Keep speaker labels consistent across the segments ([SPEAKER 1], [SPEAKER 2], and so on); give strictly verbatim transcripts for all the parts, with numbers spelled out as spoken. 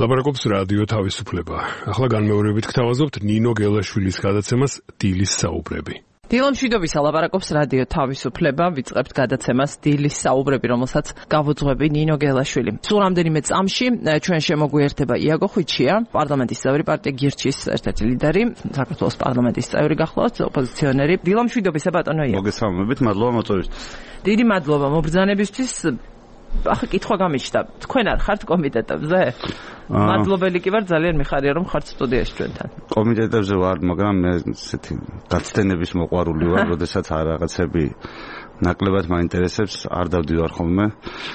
[SPEAKER 1] ლაპარაკობს რადიო თავისუფლება. ახლა განმეორებით გთავაზობთ ნინო გელაშვილის გადაცემას დილის საუბრები.
[SPEAKER 2] დილამშვიდობისა ლაპარაკობს რადიო თავისუფლება, ვიწყებთ გადაცემას დილის საუბრები, რომელსაც გავუძღვები ნინო გელაშვილი. სულ რამდენიმე წამში ჩვენ შემოგვიერთება იაგო ხვიჩია, პარლამენტის წევრი, პარტია გირჩის ერთ-ერთი ლიდერი, საქართველოს პარლამენტის წევრი გახლავთ, ოპოზიციონერი. დილამშვიდობისა ბატონო იაგო.
[SPEAKER 3] მოგესალმებით, მადლობა მოწვევისთვის.
[SPEAKER 2] დიდი მადლობა მობრძანებისთვის. ახლა კითხვა გამიჩნდა, თქვენ არ ხართ კომიტეტებზე? მადლობელი კი ვარ, ძალიან მიხარია რომ ხართ სტუდიაში ჩვენთან.
[SPEAKER 3] კომიტეტებზე ვარ, მაგრამ მე ესეთი გაცდენების მოყვარული ვარ, როდესაც არ რაღაცები ნაკლებად მაინტერესებს, არ დავდივარ ხოლმე.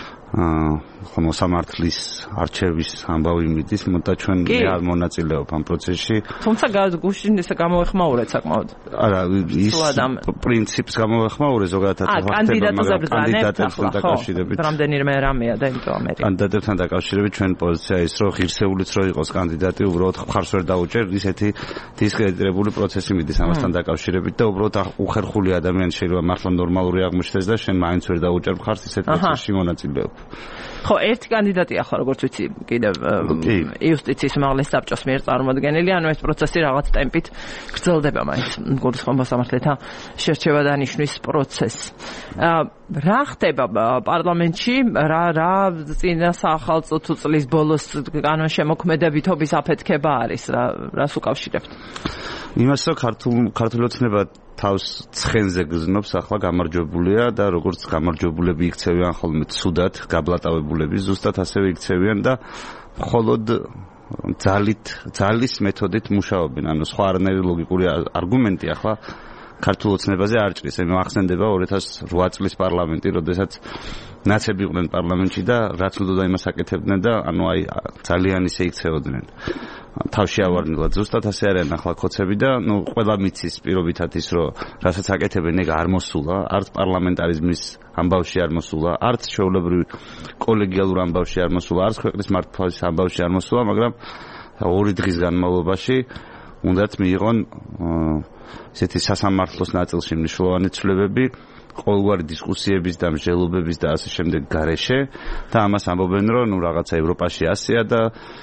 [SPEAKER 3] ხო მოსამართლის არჩევის ამბავი მიდის, მოთა ჩვენ მე არ მონაწილეობ ამ პროცესში.
[SPEAKER 2] თუმცა გუშინ ესე გამოვეხმაურეთ საკმაოდ.
[SPEAKER 3] არა, ის პრინციპს გამოვეხმაურე ზოგადად
[SPEAKER 2] ახლა
[SPEAKER 3] კანდიდატებთან დაკავშირებით.
[SPEAKER 2] რამდენიმე რამეა და იმიტომ ამერი.
[SPEAKER 3] კანდიდატებთან დაკავშირებით ჩვენ პოზიცია ის რომ ღირსეულიც რო იყოს კანდიდატი, უბრალოდ ხარს ვერ დაუჭერ, ისეთი დისკრედიტირებული პროცესი მიდის ამასთან დაკავშირებით და უბრალოდ უხერხული ადამიანი შეიძლება მართლა ნორმალური აღმოჩნდეს და შენ მაინც ვერ დაუჭერ ხარს ისეთ პროცესში მონაწილეობ.
[SPEAKER 2] ხო, ერთი კანდიდატი ახლა როგორც ვიცი, კიდევ იუსტიციის უმაღლეს საბჭოს მიერ წარმოადგენელი, ანუ ეს პროცესი რაღაც ტემპით გრძელდება მაინც გულისხმობ მოსამართლეთა შერჩევა დანიშვნის პროცესი. რა ხდება პარლამენტში, რა რა წინა სახელმწიფო თუ წლის ბოლოს კანონშემოქმედებითობის აფეთქება არის, რა რას უკავშირებთ?
[SPEAKER 3] იმას რომ ქართულ ქართული ოცნება თავს ცხენზე გზნობს, ახლა გამარჯვებულია და როგორც გამარჯვებულები იქცევიან ხოლმე ცუდად, გაბლატავებულები ზუსტად ასევე იქცევიან და მხოლოდ ძალით, ძალის მეთოდით მუშაობენ. ანუ სხვა არანაირი ლოგიკური არგუმენტი ახლა ქართულ ოცნებაზე არ ჭრის. მე მახსენდება ორი ათას რვა წლის პარლამენტი, როდესაც ნაცები იყვნენ პარლამენტში და რაც უნდა იმას აკეთებდნენ და ანუ აი ძალიან ისე იქცეოდნენ. თავში ავარნილად ზუსტად ასე არიან ახლა ქოცები და ნუ ყველა მიცის პირობითად ის რომ რასაც აკეთებენ ეგ არ მოსულა, არც პარლამენტარიზმის ამბავში არ მოსულა, არც ჩვეულებრივ კოლეგიალურ ამბავში არ მოსულა, არც ქვეყნის მართლობის ამბავში არ მოსულა, მაგრამ ორი დღის განმავლობაში უნდათ მიიღონ ესეთი სასამართლოს ნაწილში მნიშვნელოვანი ცვლილებები, ყოველგვარი დისკუსიების და მსჯელობების და ასე შემდეგ გარეშე და ამას ამბობენ რომ ნუ რაღაცა ევროპაში ასეა და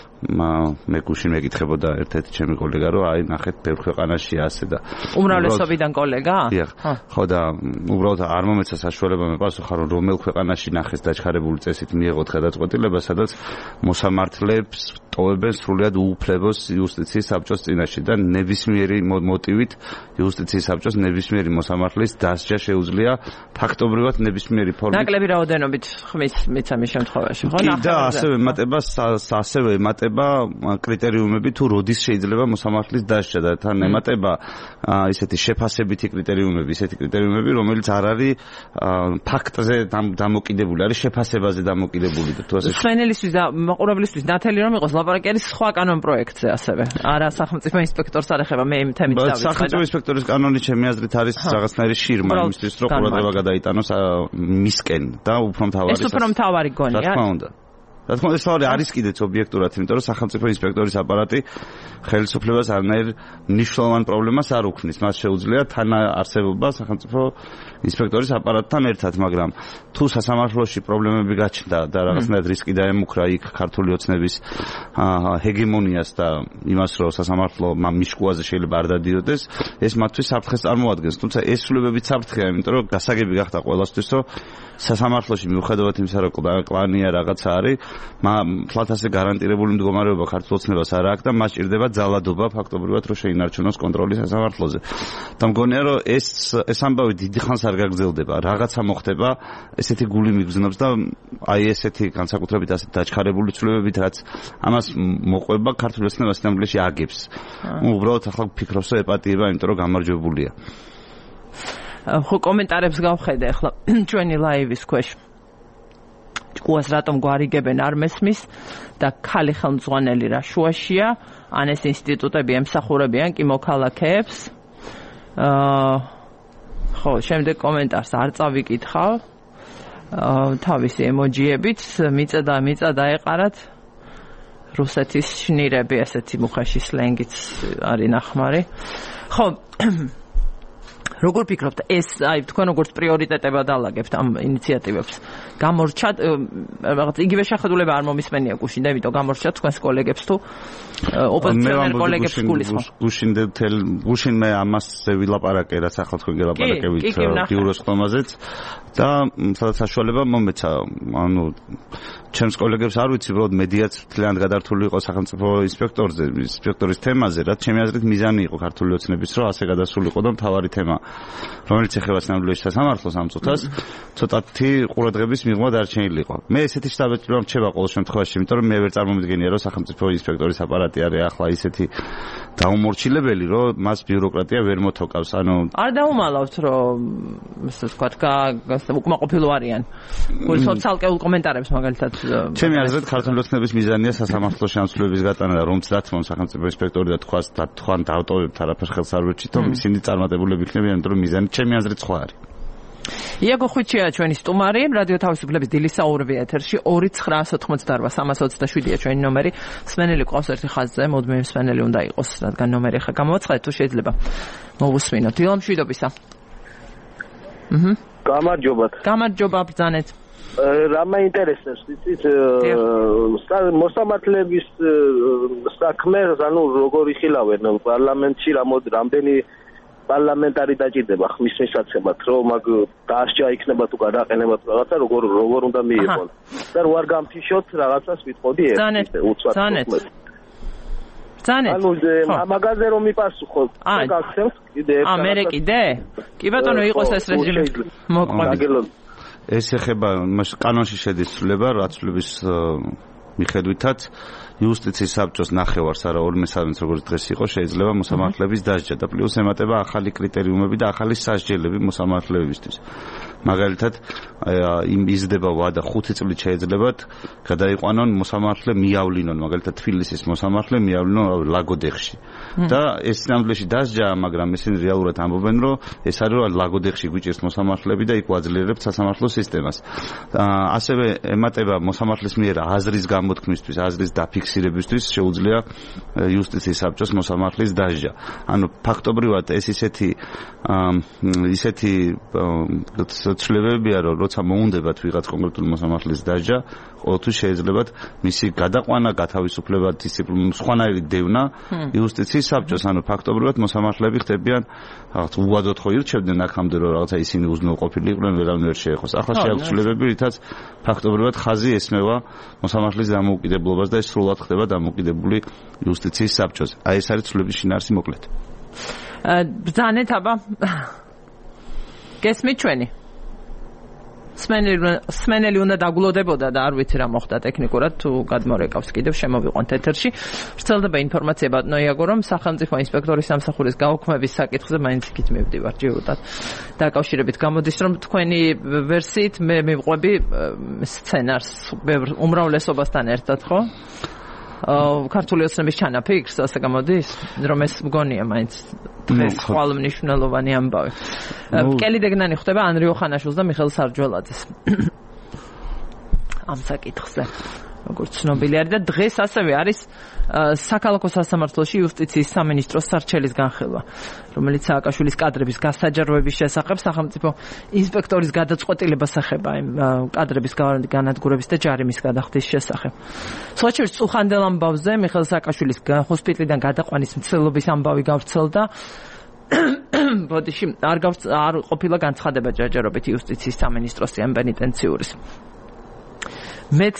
[SPEAKER 3] მე გუშინ მეკითხებოდა ერთ-ერთი ჩემი კოლეგა რომ აი ნახეთ ბევრ ქვეყანაში ასე და
[SPEAKER 2] უმრავლესობიდან კოლეგა?
[SPEAKER 3] ხო და უბრალოდ არ მომეცა საშუალება მე პასუხა რომ რომელ ქვეყანაში ნახეს დაჩქარებული წესით მიიღოთ გადაწყვეტილება, სადაც მოსამართლეებს ტოვებენ სრულიად უუფლებას იუსტიციის საბჭოს წინაშე და ნებისმიერი მოტივით იუსტიციის საბჭოს ნებისმიერი მოსამართლის დასჯა შეუძლია ფაქტობრივად ნებისმიერი ფორმით.
[SPEAKER 2] ნაკლები რაოდენობით ხმის მიცემის შემთხვევაში, ხო?
[SPEAKER 3] და ასევე ემატება ასევე ემატება კრიტერიუმები თუ როდის შეიძლება მოსამართლის დასჯა და თან ემატება ისეთი შეფასებითი კრიტერიუმები, ისეთი კრიტერიუმები, რომელიც არ არის ფაქტზე დამოკიდებული, არის შეფასებაზე დამოკიდებული და თუ ასე
[SPEAKER 2] ხმენელისთვის და მაყურებლისთვის ნათელი რომ იყოს ლაპარაკი არის სხვა კანონ პროექტზე ასევე. არა სახელმწიფო ინსპექტორს არ ეხება, მე იმ თემით დავიწყე.
[SPEAKER 3] სახელმწიფო ინსპექტორის კანონი ჩემი აზრით არის რაღაცნაირი შირმა იმისთვის რომ ყურადღება გადაიტანოს მისკენ და უფრო მთავარი
[SPEAKER 2] ეს უფრო მთავარი გონია.
[SPEAKER 3] რა თქმა უნდა. რა თქმა უნდა, ეს არის კიდეც ობიექტურად, იმიტომ რომ სახელმწიფო ინსპექტორის აპარატი ხელისუფლებას არანაირ მნიშვნელოვან პრობლემას არ უქმნის. მას შეუძლია თან არსებობა სახელმწიფო ინსპექტორის აპარატთან ერთად, მაგრამ თუ სასამართლოში პრობლემები გაჩნდა და რაღაცნაირად რისკი დაემუქრა იქ ქართული ოცნების ჰეგემონიას და იმას, რომ სასამართლო მიშკუაზე შეიძლება არ დადიოდეს, ეს მათთვის საფრთხეს წარმოადგენს. თუმცა ეს ცვლილებებიც საფრთხეა, იმიტომ რომ გასაგები გახდა ყველასთვის, რომ სასამართლოში მიუხედავად იმისა, რომ კლანია რაღაცა არის, თლათ ასე გარანტირებული მდგომარეობა ქართულ ოცნებას არ აქვს და მას ჭირდება ძალადობა ფაქტობრივად რომ შეინარჩუნოს კონტროლი სასამართლოზე. და მგონია რომ ეს ეს ამბავი დიდი ხანს არ გაგრძელდება. რაღაცა მოხდება, ესეთი გული მიგზნობს და აი ესეთი განსაკუთრებით ასეთ დაჩქარებული ცვლილებებით, რაც ამას მოყვება ქართულ ოცნებას სინამდვილეში აგებს. უბრალოდ ახლა ვფიქრობს რომ ეპატიება, იმიტომ რომ გამარჯვებულია.
[SPEAKER 2] ხო კომენტარებს გავხედე ახლა ჩვენი ლაივის ქვეშ. ჭკუას რატომ გვარიგებენ არ მესმის და ქალი ხელმძღვანელი რა შუაშია, ან ეს ინსტიტუტები ემსახურებიან კი მოქალაქეებს. აა ხო, შემდეგ კომენტარს არ წავიკითხავ. აა თავისი ემოჯიებით მიწა და მიწა დაეყარათ. რუსეთის შნირები, ესეთი მუხაში სლენგიც არის ნახმარი. ხო როგორ ფიქრობთ, ეს აი თქვენ როგორც პრიორიტეტებად ალაგებთ ამ ინიციატივებს? გამორჩა რაღაც იგივე შეხედულება არ მომისმენია გუშინ და იმიტომ გამორჩა თქვენს კოლეგებს თუ ოპოზიციონერ კოლეგებს გულისხმობ.
[SPEAKER 3] გუშინ გუშინ მე ამასზე ვილაპარაკე, რაც ახლა თქვენ გელაპარაკებით ბიუროს ხომაზეც და სადაც საშუალება მომეცა, ანუ ჩემს კოლეგებს არ ვიცი, უბრალოდ მედიაც მთლიანად გადართული იყო სახელმწიფო ინსპექტორზე, ინსპექტორის თემაზე, რაც ჩემი აზრით მიზანი იყო ქართული ოცნების, რომ ასე გადასულიყო და მთავარი თემა, რომელიც ეხება სინამდვილეში სასამართლოს ამ წუთას, ცოტათი ყურადღების მიღმა დარჩენილი იყო. მე ესეთი შთაბეჭდილება მრჩება ყოველ შემთხვევაში, იმიტომ რომ მე ვერ წარმომიდგენია, რომ სახელმწიფო ინსპექტორის აპარატი არის ახლა ისეთი დაუმორჩილებელი, რომ მას ბიუროკრატია ვერ მოთოკავს. ანუ
[SPEAKER 2] არ დაუმალავთ, რომ ესე ვთქვათ, უკმაყოფილო არიან. გულისხმობ ცალკეულ კომენტარებს მაგალითად.
[SPEAKER 3] ჩემი აზრით ქართული ოცნების მიზანია სასამართლოს შემსრულების გატანა და რომც დათმო სახელმწიფო ინსპექტორი და თქვას და თქვან დავტოვებთ არაფერს ხელს არ ვერჩით, რომ ისინი წარმატებულები იქნებიან, იმიტომ რომ მიზანი ჩემი აზრით სხვა არის.
[SPEAKER 2] იაგო ხვიჩია ჩვენი სტუმარი, რადიო თავისუფლების დილის საუბრები ეთერში ორი ცხრა ოცდაოთხმოცდაოთხ სამას ოცდაშვიდია ჩვენი ნომერი. მსმენელი ყავს ერთი ხაზზე, მოდმე მსმენელი უნდა იყოს, რადგან ნომერი ხა გამოვაცხადეთ, თუ შეიძლება მოვუსმინოთ. დილა მშვიდობისა. აჰა.
[SPEAKER 4] გამარჯობათ.
[SPEAKER 2] გამარჯობა ბრძანეთ.
[SPEAKER 4] რა მაინტერესებს, იცით, მოსამართლეების საქმე, ანუ როგორ იხილავენ პარლამენტში, რამდენი პარლამენტარი დაჭირდება ხმის მისაცემად, რომ მაგ დასჯა იქნება თუ გადაყენება თუ რაღაცა, როგორ როგორ უნდა მიიღონ. და რო არ გამფიშოთ რაღაცას ვიტყოდი
[SPEAKER 2] ერთ უცბად. ბრძანეთ.
[SPEAKER 4] ანუ მაგაზე რომ მიპასუხო, გაგცემთ კიდე ერთ.
[SPEAKER 2] ა, მე კიდე? კი ბატონო, იყოს ეს რეჟიმი. მოყვებით.
[SPEAKER 3] ეს ეხება კანონში შედის ცვლილება, რაც ცვლილების მიხედვითაც იუსტიციის საბჭოს ნახევარს არა ორმე საათს როგორც დღეს იყო შეიძლება მოსამართლეების დასჯა და პლუს ემატება ახალი კრიტერიუმები და ახალი სასჯელები მოსამართლეებისთვის. მაგალითად, იმ იზრდება ვადა ხუთი წლით შეიძლებათ გადაიყვანონ მოსამართლე მიავლინონ, მაგალითად თბილისის მოსამართლე მიავლინონ ლაგოდეხში. და ეს სინამდვილეში დასჯაა, მაგრამ ისინი რეალურად ამბობენ, რომ ეს არის რომ ლაგოდეხში გვიჭირს მოსამართლეები და იქ ვაძლიერებთ სასამართლო სისტემას. ასევე ემატება მოსამართლის მიერ აზრის გამოთქმისთვის, აზრის დაფიქსირებისთვის შეუძლია იუსტიციის საბჭოს მოსამართლის დასჯა. ანუ ფაქტობრივად ეს ისეთი ისეთი ცვლილებებია, რომ როცა მოუნდებათ ვიღაც კონკრეტული მოსამართლის დასჯა, ყოველთვის შეიძლებათ მისი გადაყვანა, გათავისუფლება, დისციპლინური სხვანაირი დევნა იუსტიციის საბჭოს. ანუ ფაქტობრივად მოსამართლეები ხდებიან რაღაც უვადოდ ხო ირჩევდნენ აქამდე, რომ რაღაცა ისინი უზრუნველყოფილი იყვნენ, ვერავინ ვერ შეეხოს. ახლა შეაქვს ცვლილებები, რითაც ფაქტობრივად ხაზი ესმევა მოსამართლის დამოუკიდებლობას და ეს სრულად ხდება დამოუკიდებული იუსტიციის საბჭოზე. აი ეს არის ცვლილების შინაარსი მოკლედ.
[SPEAKER 2] ბრძანეთ აბა. გესმით ჩვენი? სმენელი უნდა დაგულოდებოდა და არ ვიცი რა მოხდა ტექნიკურად თუ გადმორეკავს კიდევ შემოვიყვანთ ეთერში. ვრცელდება ინფორმაცია ბატონო იაგო, რომ სახელმწიფო ინსპექტორის სამსახურის გაუქმების საკითხზე მაინც იქით მივდივარ ჯეროდად. დაკავშირებით გამოდის, რომ თქვენი ვერსიით მე მივყვები სცენარს უმრავლესობასთან ერთად, ხო? ქართული ოცნების ჩანაფიქრს, ასე გამოდის, რომ ეს მგონია მაინც დღეს ხვალმნიშნელოვანი ამბავი. კელი დეგნანი ხდება ანრიო ხანაშვილს და მიხეილ სარჯველაძეს. ამ საკითხზე. როგორც ცნობილი არის და დღეს ასევე არის საქალაქო სასამართლოში იუსტიციის სამინისტროს სარჩელის განხილვა, რომელიც სააკაშვილის კადრების გასაჯაროების შესახებ სახელმწიფო ინსპექტორის გადაწყვეტილებას ეხება იმ კადრების განადგურების და ჯარიმის გადახდის შესახებ. სოჭირს წუხანდელ ამბავზე მიხეილ სააკაშვილის ჰოსპიტალიდან გადაყვანის მცდელობის ამბავი გავრცელდა. ბოდიში არ არ ყოფილა განცხადება ჯაჯარობით იუსტიციის სამინისტროსი ამ პენიტენციურის. მეც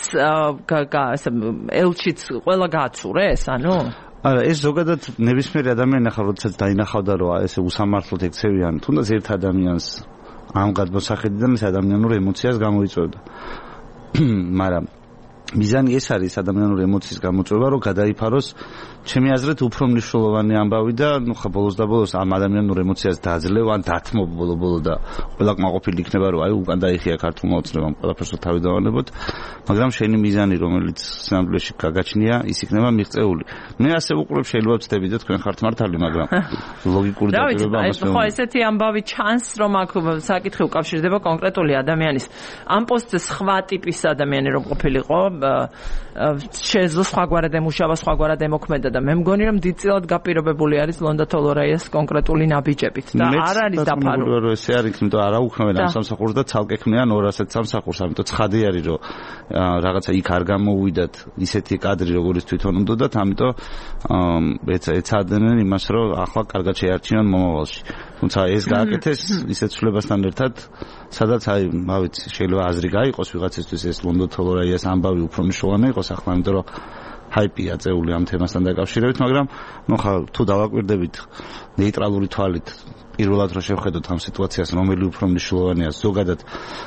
[SPEAKER 2] ელჩიც ყველა გააცურეს, ანუ?
[SPEAKER 3] არა, ეს ზოგადად ნებისმიერი ადამიანი ახლა როდესაც დაინახავდა, რომ ესე უსამართლოდ ექცევიან, თუნდაც ერთ ადამიანს ამ გადმოსახედიდან ეს ადამიანურ ემოციას გამოიწვევდა. მაგრამ მიზანი ეს არის ადამიანური ემოციის გამოწვევა, რომ გადაიფაროს ჩემი აზრით უფრო მნიშვნელოვანი ამბავი და ნუ ხა ბოლოს და ბოლოს ამ ადამიანურ ემოციას დაძლევ ან დათმო ბოლო-ბოლო და ყველა კმაყოფილი იქნება, რომ აი უკან დაიხია ქართულმა ოცნებამ ყველაფერს თავი დავანებოთ, მაგრამ შენი მიზანი, რომელიც სინამდვილეში გაგაჩნია, ის იქნება მიღწეული. მე ასე ვუყურებ, შეიძლება ვწდები და თქვენ ხართ მართალი, მაგრამ ლოგიკური დაპირება ამას
[SPEAKER 2] ხო, ესეთი ამბავი ჩანს, რომ აქ საკითხი უკავშირდება კონკრეტული ადამიანის ამ პოსტზე სხვა ტიპის ადამიანი რომ ყოფილიყო, შეეძლო სხვაგვარად ემუშავა, სხვაგვარად ემოქმედა და და მე მგონი რომ დიდწილად გაპირობებული არის ლონდა თოლორაიას კონკრეტული ნაბიჯებით და არ არის დაფარული.
[SPEAKER 3] მე ესე არის, იმიტომ არა უქმნიან ამ სამსახურს და ცალკე ქმნიან ორ ასეთ სამსახურს, ამიტომ ცხადი არის რომ რაღაცა იქ არ გამოვიდათ ისეთი კადრი როგორც თვითონ უნდათ, ამიტომ ეცადნენ იმას რომ ახლა კარგად შეარჩიონ მომავალში. თუმცა ეს გააკეთეს ისეთ ცვლილებასთან ერთად, სადაც აი, რა ვიცი, შეიძლება აზრი გაიყოს ვიღაცისთვის ეს ლონდა თოლორაიას ამბავი უფრო მნიშვნელოვანი იყოს ახლა, იმიტომ რომ ჰაიპია წეული ამ თემასთან დაკავშირებით, მაგრამ ნუ ხა თუ დავაკვირდებით ნეიტრალური თვალით, პირველად რომ შევხედოთ ამ სიტუაციას, რომელი უფრო მნიშვნელოვანია ზოგადად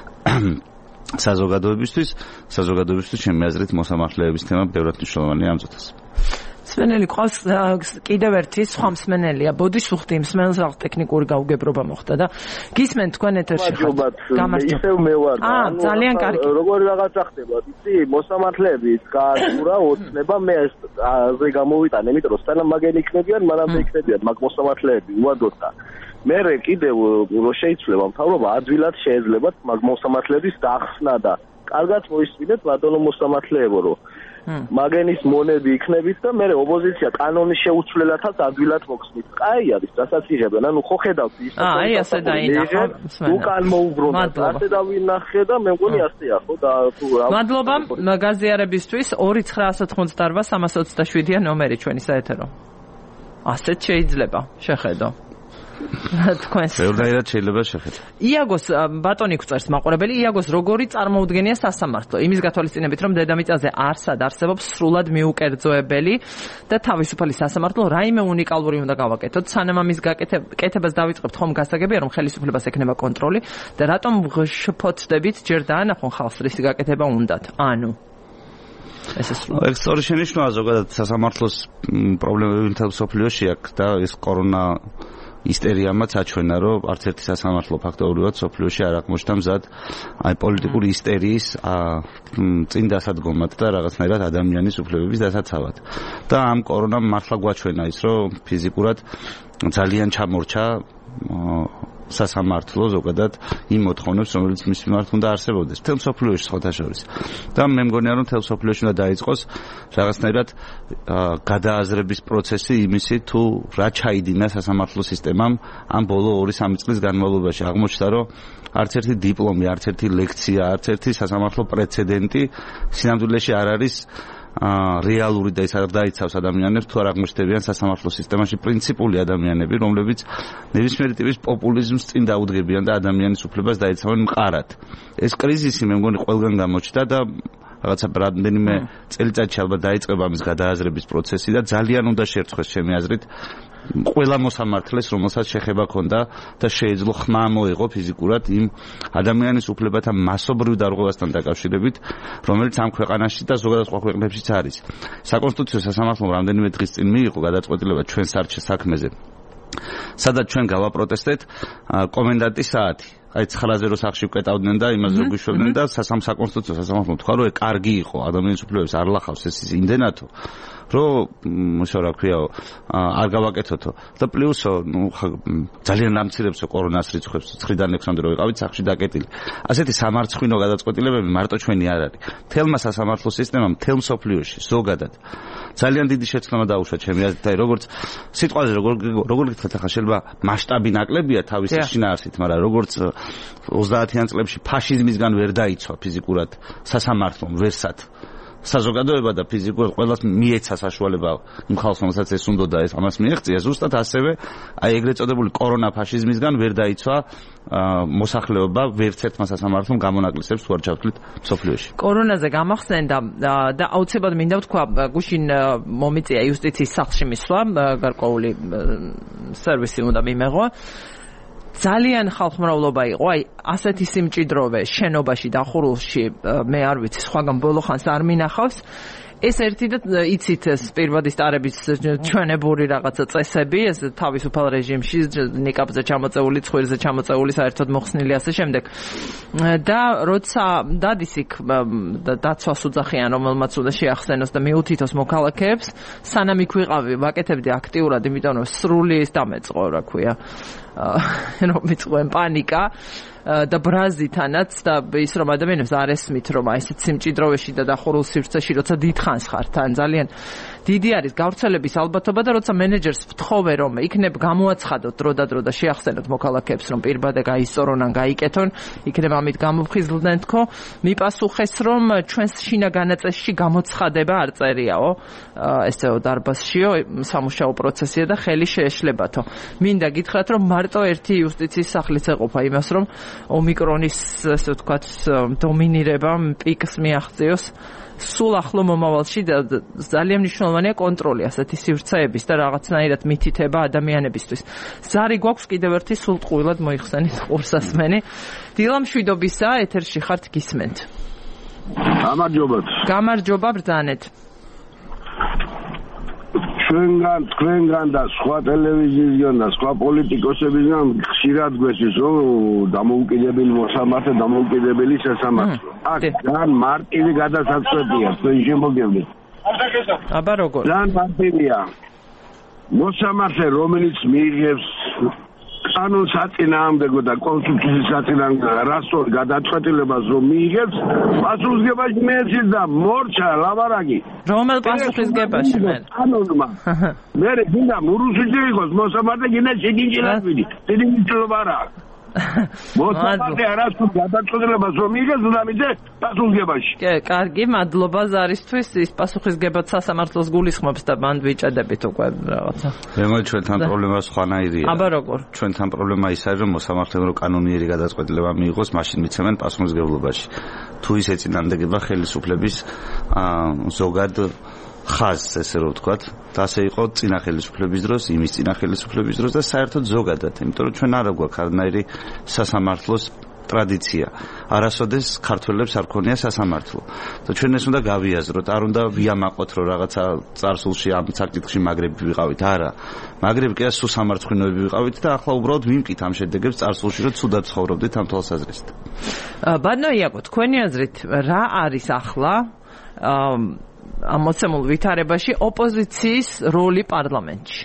[SPEAKER 3] საზოგადოებისთვის, საზოგადოებისთვის ჩემი აზრით მოსამართლეების თემა ბევრად მნიშვნელოვანია ამ წუთას.
[SPEAKER 2] მსმენელი ყავს კიდევ ერთი სხვა მსმენელია. ბოდიშ ვხდი მსმენელს რაღაც ტექნიკური გაუგებრობა მოხდა და გისმენთ თქვენ ეთერში ხართ.
[SPEAKER 4] გამარჯობა. ისევ მე ვარ.
[SPEAKER 2] აა, ძალიან კარგი.
[SPEAKER 4] როგორი რაღაცა ხდება, იცი, მოსამართლეების გააცურა ოცნება, მე ეს აზე გამოვიტანე, იმიტომ რომ სანამ მაგენი იქნებიან, მანამდე იქნებიან მაგ მოსამართლეები უადოთ და მე კიდევ რო შეიცვლება მთავრობა, ადვილად შეიძლება მაგ მოსამართლეების დახსნა და კარგად მოისმინეთ ბატონო მოსამართლეებო, რომ მაგენის მონები იქნებით და მე ოპოზიცია კანონის შეუცვლელადაც ადვილად მოხსნით. კაი არის, რასაც იღებენ. ანუ ხო ხედავთ ის.
[SPEAKER 2] აა, აი ასე დაინახა.
[SPEAKER 4] უკან მოუბრუნდა. ასე დავინახე და მე მგონი ასეა, ხო და თუ რა.
[SPEAKER 2] მადლობა გაზიარებისთვის. ორი ცხრა ოცდაოთხი სამას ოცდაშვიდია ნომერი ჩვენი საეთერო. ასეც შეიძლება შეხედო. თქვენს
[SPEAKER 3] ბევრდაირად შეიძლება შეხედო.
[SPEAKER 2] იაგოს ბატონი გვწერს მაყურებელი, იაგოს როგორი წარმოუდგენია სასამართლო. იმის გათვალისწინებით, რომ დედამიწაზე არსად არსებობს სრულად მიუკერძოებელი და თავისუფალი სასამართლო, რაიმე უნიკალური უნდა გავაკეთოთ. სანამ ამის გაკეთებას დავიწყებთ, ხომ გასაგებია, რომ ხელისუფლებას ექნება კონტროლი და რატომ შფოთდებით, ჯერ დაანახონ ხალხს რისი გაკეთება უნდათ. ანუ ეს
[SPEAKER 3] სწორი შენიშვნაა ზოგადად სასამართლოს პრობლემები მთელ სოფლიოში აქვს და ეს კორონა ისტერიამაც აჩვენა, რომ არც ერთი სასამართლო ფაქტობრივად სოფლიოში არ აღმოჩნდა მზად აი პოლიტიკური ისტერიის წინ დასადგომად და რაღაცნაირად ადამიანის უფლებების დასაცავად. და ამ კორონამ მართლა გვაჩვენა ის, რომ ფიზიკურად ძალიან ჩამორჩა სასამართლო ზოგადად იმ მოთხოვნებს, რომელიც მის მიმართ უნდა არსებობდეს. მთელ სოფლიოში სხვათა შორის. და მე მგონია, რომ მთელ სოფლიოში უნდა დაიწყოს რაღაცნაირად გადააზრების პროცესი იმისი, თუ რა ჩაიდინა სასამართლო სისტემამ ამ ბოლო ორი სამი წლის განმავლობაში. აღმოჩნდა, რომ არც ერთი დიპლომი, არც ერთი ლექცია, არც ერთი სასამართლო პრეცედენტი სინამდვილეში არ არის რეალური და ის არ დაიცავს ადამიანებს თუ არ აღმოჩნდებიან სასამართლო სისტემაში პრინციპული ადამიანები, რომლებიც ნებისმიერი ტიპის პოპულიზმს წინ დაუდგებიან და ადამიანის უფლებას დაიცავენ მყარად. ეს კრიზისი მე მგონი ყველგან გამოჩნდა და რაღაცა რამდენიმე წელიწადში ალბათ დაიწყება ამის გადააზრების პროცესი და ძალიან უნდა შეერწყოს ჩემი აზრით ყველა მოსამართლეს, რომელსაც შეხება ჰქონდა და შეეძლო ხმა მოეღო ფიზიკურად იმ ადამიანის უფლებათა მასობრივ დარღვევასთან დაკავშირებით, რომელიც ამ ქვეყანაში და ზოგადად სხვა ქვეყნებშიც არის. საკონსტიტუციო სასამართლომ რამდენიმე დღის წინ მიიღო გადაწყვეტილება ჩვენ საქმეზე, სადაც ჩვენ გავაპროტესტეთ კომენდანტის საათი. აი ცხრაზე რო სახში ვკეტავდნენ და იმას რო გვიშვებდნენ და საკონსტიტუციო სასამართლომ თქვა, რომ კარგი იყო ადამიანის უფლებებს არ ლახავს ეს იმდენათო, რომ ისე რა ქვია, არ გავაკეთოთო. და პლუსო, ნუ ძალიან ამცირებსო კორონას რიცხვებს ცხრიდან ექვსამდე რო ვიყავით სახში დაკეტილი. ასეთი სამარცხვინო გადაწყვეტილებები მარტო ჩვენი არ არის. თელმა სასამართლო სისტემამ თელ მსოფლიოში ზოგადად ძალიან დიდი შეცდომა დაუშვა ჩემი აზრით, აი როგორც სიტყვაზე როგორ როგორ გითხრათ ახლა შეიძლება მასშტაბი ნაკლებია თავისი შინაარსით, მაგრამ როგორც ოცდაათიან წლებში ფაშიზმისგან ვერ დაიცვა ფიზიკურად სასამართლომ ვერსად საზოგადოება და ფიზიკურად ყველას მიეცა საშუალება იმ ხალხს, რომელსაც ეს უნდა და ეს ამას მიეღწია, ზუსტად ასევე აი ეგრეთ წოდებული კორონა ფაშიზმისგან ვერ დაიცვა მოსახლეობა ვერც ერთმა სასამართლომ გამონაკლისებს თუ არ ჩავთვლით სოფლიოში.
[SPEAKER 2] კორონაზე გამახსენდა და აუცილებლად მინდა ვთქვა, გუშინ მომიწია იუსტიციის სახლში მისვლა, გარკვეული სერვისი უნდა მიმეღო. ძალიან ხალხმრავლობა იყო, აი ასეთი სიმჭიდროვე შენობაში დახურულში მე არ ვიცი, სხვაგან ბოლო ხანს არ მინახავს. ეს ერთი და იცით ეს პირვადის ტარების ჩვენებური რაღაცა წესები, ეს თავისუფალ რეჟიმში ნიკაპზე ჩამოწეული, ცხვირზე ჩამოწეული, საერთოდ მოხსნილი ასე შემდეგ. და როცა დადის იქ დაცვას უძახიან, რომელმაც უნდა შეახსენოს და მიუთითოს მოქალაქეებს, სანამ იქ ვიყავი, ვაკეთებდი აქტიურად, იმიტომ რომ სრული ის დამეწყო, რა ქვია, რომ მიწყვენ პანიკა და ბრაზითანაც და ის რომ ადამიანებს არ ესმით რომ აი ესეთ სიმჭიდროვეში და დახურულ სივრცეში როცა დიდხანს ხართ თან ძალიან დიდი არის გავრცელების ალბათობა და როცა მენეჯერს ვთხოვე რომ იქნებ გამოაცხადოთ დრო და დრო და შეახსენოთ მოქალაქეებს რომ პირბადე გაისწორონ ან გაიკეთონ, იქნებ ამით გამოფხიზლდნენ თქო, მიპასუხეს რომ ჩვენს შინა განაწესში გამოცხადება არ წერიაო, ესეო დარბაზშიო, სამუშაო პროცესია და ხელი შეეშლებათო. მინდა გითხრათ რომ მარტო ერთი იუსტიციის სახლიც ეყოფა იმას რომ ომიკრონის ესე ვთქვათ დომინირება პიკს მიაღწიოს სულ ახლო მომავალში და ძალიან მნიშვნელოვანია კონტროლი ასეთი სივრცეების და რაღაცნაირად მითითება ადამიანებისთვის. ზარი გვაქვს კიდევ ერთი სულტყუილად მოიხსენით ყურსასმენი. დილა მშვიდობისა, ეთერში ხართ გისმენთ.
[SPEAKER 5] გამარჯობათ.
[SPEAKER 2] გამარჯობა ბრძანეთ. ჩვენგან, თქვენგან და სხვა ტელევიზიისგან და სხვა პოლიტიკოსებისგან ხშირად გვესმის რომ დამოუკიდებელი მოსამართლე, დამოუკიდებელი სასამართლო. აქ ძალიან მარტივი გადასაწყვეტია თქვენ შემოგევლით. აბა როგორ?
[SPEAKER 5] ძალიან მარტივია. მოსამართლე რომელიც მიიღებს კანონს აწინააღმდეგო და კონსტიტუციის აწინააღმდეგო რასწორ გადაწყვეტილებას რომ მიიღებს, პასუხისგებაში მეცის და მორჩა ლაბარაკი.
[SPEAKER 2] რომელ პასუხისგებაში მე?
[SPEAKER 5] კანონმა. მე გინდა მურუსიძე იყოს მოსამართლე გინდა შეგინჯილაშვილი. დიდი მნიშვნელობა არა აქვს. მოსამართლე არასდროს გადაწყვეტილებას რომ მიიღებს და მიდე პასუხისგებაში.
[SPEAKER 2] კი, კარგი, მადლობა ზარისთვის. ის პასუხისგებად სასამართლოს გულისხმობს და მანდ ვიჭედებით უკვე რაღაცა.
[SPEAKER 3] მე ჩვენთან პრობლემა სხვანაირია.
[SPEAKER 2] აბა როგორ?
[SPEAKER 3] ჩვენთან პრობლემა ის არის რომ მოსამართლემ რო კანონიერი გადაწყვეტილება მიიღოს, მაშინ მიცემენ პასუხისგებლობაში. თუ ის ეწინააღმდეგება ხელისუფლების ზოგად ხაზს, ესე რომ ვთქვათ, და ასე იყო წინა ხელისუფლების დროს, იმის წინა ხელისუფლების დროს და საერთოდ ზოგადად, იმიტომ რომ ჩვენ არა გვაქვს არანაირი სასამართლოს ტრადიცია. არასოდეს ქართველებს არ ქონია სასამართლო. და ჩვენ ეს უნდა გავიაზროთ, არ უნდა ვიამაყოთ რომ რაღაცა წარსულში ამ საკითხში მაგრები ვიყავით, არა. მაგრები კი სულ სამარცხვინოები ვიყავით და ახლა უბრალოდ ვიმკით ამ შედეგებს წარსულში რომ ცუდად ცხოვრობდით ამ თვალსაზრისით.
[SPEAKER 2] ბატონო იაკო, თქვენი აზრით რა არის ახლა ამ მოცემულ ვითარებაში ოპოზიციის როლი პარლამენტში?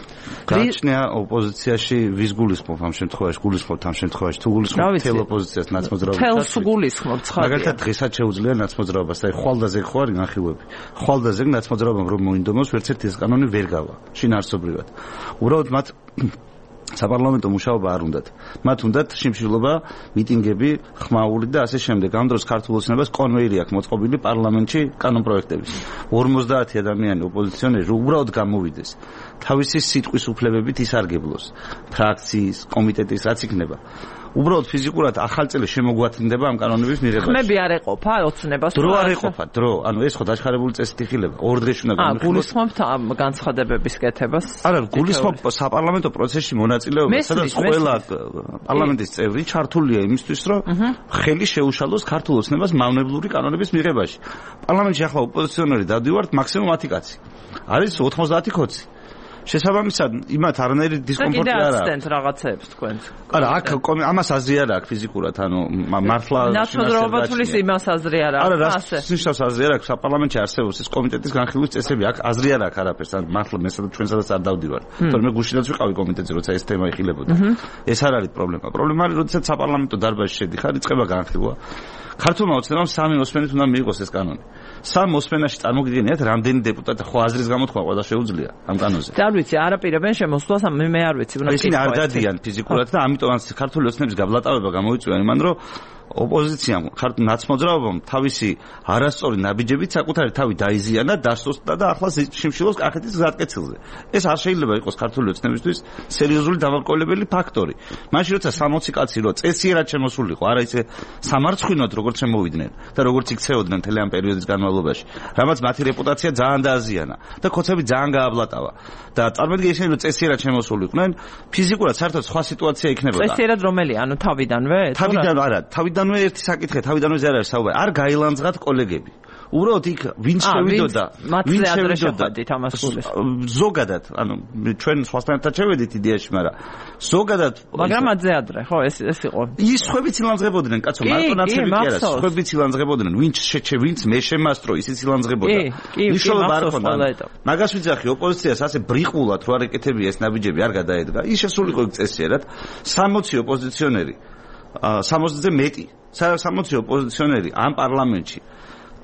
[SPEAKER 3] გაჩნია ოპოზიციაში ვის გულისხმობ ამ შემთხვევაში, გულისხმობთ ამ შემთხვევაში, თუ გულისხმობთ თელ ოპოზიციას ნაცმოძრაობას.
[SPEAKER 2] თელს გულისხმობთ, ხარ.
[SPEAKER 3] მაგალითად დღესაც შეუძლია ნაცმოძრაობას, აი ხვალდაზე ხო არის განხილვები. ხვალდაზე ნაცმოძრაობამ რომ მოინდომოს, ვერც ერთი ეს კანონი ვერ გავა, შინაარსობრივად. უბრალოდ მათ საპარლამენტო მუშაობა არ უნდათ. მათ უნდათ შიმშილობა, მიტინგები, ხმაური და ასე შემდეგ. ამ დროს ქართულ ოცნებას კონვეირი აქვს მოწყობილი პარლამენტში კანონპროექტების. ორმოცდაათი ადამიანი ოპოზიციონერი უბრალოდ გამოვიდეს. თავისი სიტყვის უფლებებით ისარგებლოს. ფრაქციის, კომიტეტის რაც იქნება. უბრალოდ ფიზიკურად ახალწელი შემოგვათინდება ამ კანონების მიღებაში.
[SPEAKER 2] ხმები არ ეყოფა ოცნებას?
[SPEAKER 3] დრო არ ეყოფა, დრო. ანუ ეს ხო დაჩქარებული წესით იხილება. ორ დღეში უნდა
[SPEAKER 2] გამიხილოს. აა, გულისხმობთ ამ განცხადებების კეთებას?
[SPEAKER 3] არა, გულისხმობ საპარლამენტო პროცესში მონაწილეობას, სადაც ყველა პარლამენტის წევრი ჩართულია იმისთვის, რომ ხელი შეუშალოს ქართულ ოცნებას მავნებლური კანონების მიღებაში. პარლამენტში ახლა ოპოზიციონერი დავდივართ მაქსიმუმ ათი კაცი. არის ოთხმოცდაათი ხოცი. შესაბამისად, იმათ არანაირი დისკომფორტი არ აქვს.
[SPEAKER 2] და კიდე ასცდენთ რაღაცებს თქვენ.
[SPEAKER 3] არა, აქ ამას აზრი არ აქვს ფიზიკურად, ანუ მართლა
[SPEAKER 2] ნაცმოძრაობა თulis იმას აზრი არ აქვს.
[SPEAKER 3] არა, რას ნიშნავს აზრი არ აქვს? საპარლამენტში არსებობს ეს კომიტეტის განხილვის წესები, აქ აზრი არ აქვს არაფერს, ან მართლა მე სადაც ჩვენ სადაც არ დავდივარ. თორემ გუშინაც ვიყავი კომიტეტზე, როცა ეს თემა იხილებოდა. ეს არ არის პრობლემა. პრობლემა არის, როდესაც საპარლამენტო დარბაზში შედიხარ, იწყება განხილვა. ქართულმა ოცნებამ სამი მოსმენით უნდა მიიღოს ეს კანონი. სამ მოსმენაში წარმოგიდგენიათ, რამდენი დეპუტატი ხო აზრის გამოთქვა ყველა შეუძლია ამ კანონზე.
[SPEAKER 2] და არ ვიცი, არაპირებენ შემოსვლას, მე მე არ ვიცი, უნდა
[SPEAKER 3] ისინი არ დადიან ფიზიკურად და ამიტომ ამ ქართული ოცნების გაბლატავება გამოიწვია იმან, რომ ოპოზიციამ ქართულ ნაცმოძრაობამ თავისი არასწორი ნაბიჯებით საკუთარი თავი დაიზიანა, დასუსტდა და ახლა შიმშილობს კახეთის გზატკეცილზე. ეს არ შეიძლება იყოს ქართული ოცნებისთვის სერიოზული დამარყოლებელი ფაქტორი. მაშინ როცა სამოცი კაცი რო წესიერად შემოსულიყო, არა ისე სამარცხვინოდ როგორც შემოვიდნენ და როგორც იქცეოდნენ მთელი ამ პერიოდის განმავლობაში, რამაც მათი რეპუტაცია ძალიან დააზიანა და ქოცები ძალიან გააბლატავა. და წარმოიდგინე ისინი რომ წესიერად შემოსულიყვნენ, ფიზიკურად საერთოდ სხვა სიტუაცია იქნებოდა.
[SPEAKER 2] წესიერად რომელი? ანუ თავიდანვე?
[SPEAKER 3] თავიდან არა, თავიდანვე ერთი საკითხია, თავიდანვე ზე არ არის საუბარი. არ გაილანძღათ კოლეგები. უბრალოდ იქ ვინც შევიდოდა,
[SPEAKER 2] ვინც შევიდოდა ამას გულისხმობს.
[SPEAKER 3] ზოგადად, ანუ ჩვენ სხვასთანაც შევედით იდეაში, მაგრამ ზოგადად,
[SPEAKER 2] მაგრამ ადზე ადრე, ხო, ეს ეს იყო.
[SPEAKER 3] ის ხვებიც ილანძღებოდნენ, კაცო, მარტო ნაცები კი არა, ხვებიც ილანძღებოდნენ, ვინც შეჩე, ვინც მე შემასტრო, ისიც ილანძღებოდა. მნიშვნელობა არ ჰქონდა. მაგას ვიძახი ოპოზიციას ასე ბრიყულად რო არ ეკეთებია ეს ნაბიჯები არ გადაედგა. ის შესულიყო იქ წესიერად, სამოცი ოპოზიციონერი, სამოცზე მეტი, სამოცი ოპოზიციონერი ამ პარლამენტში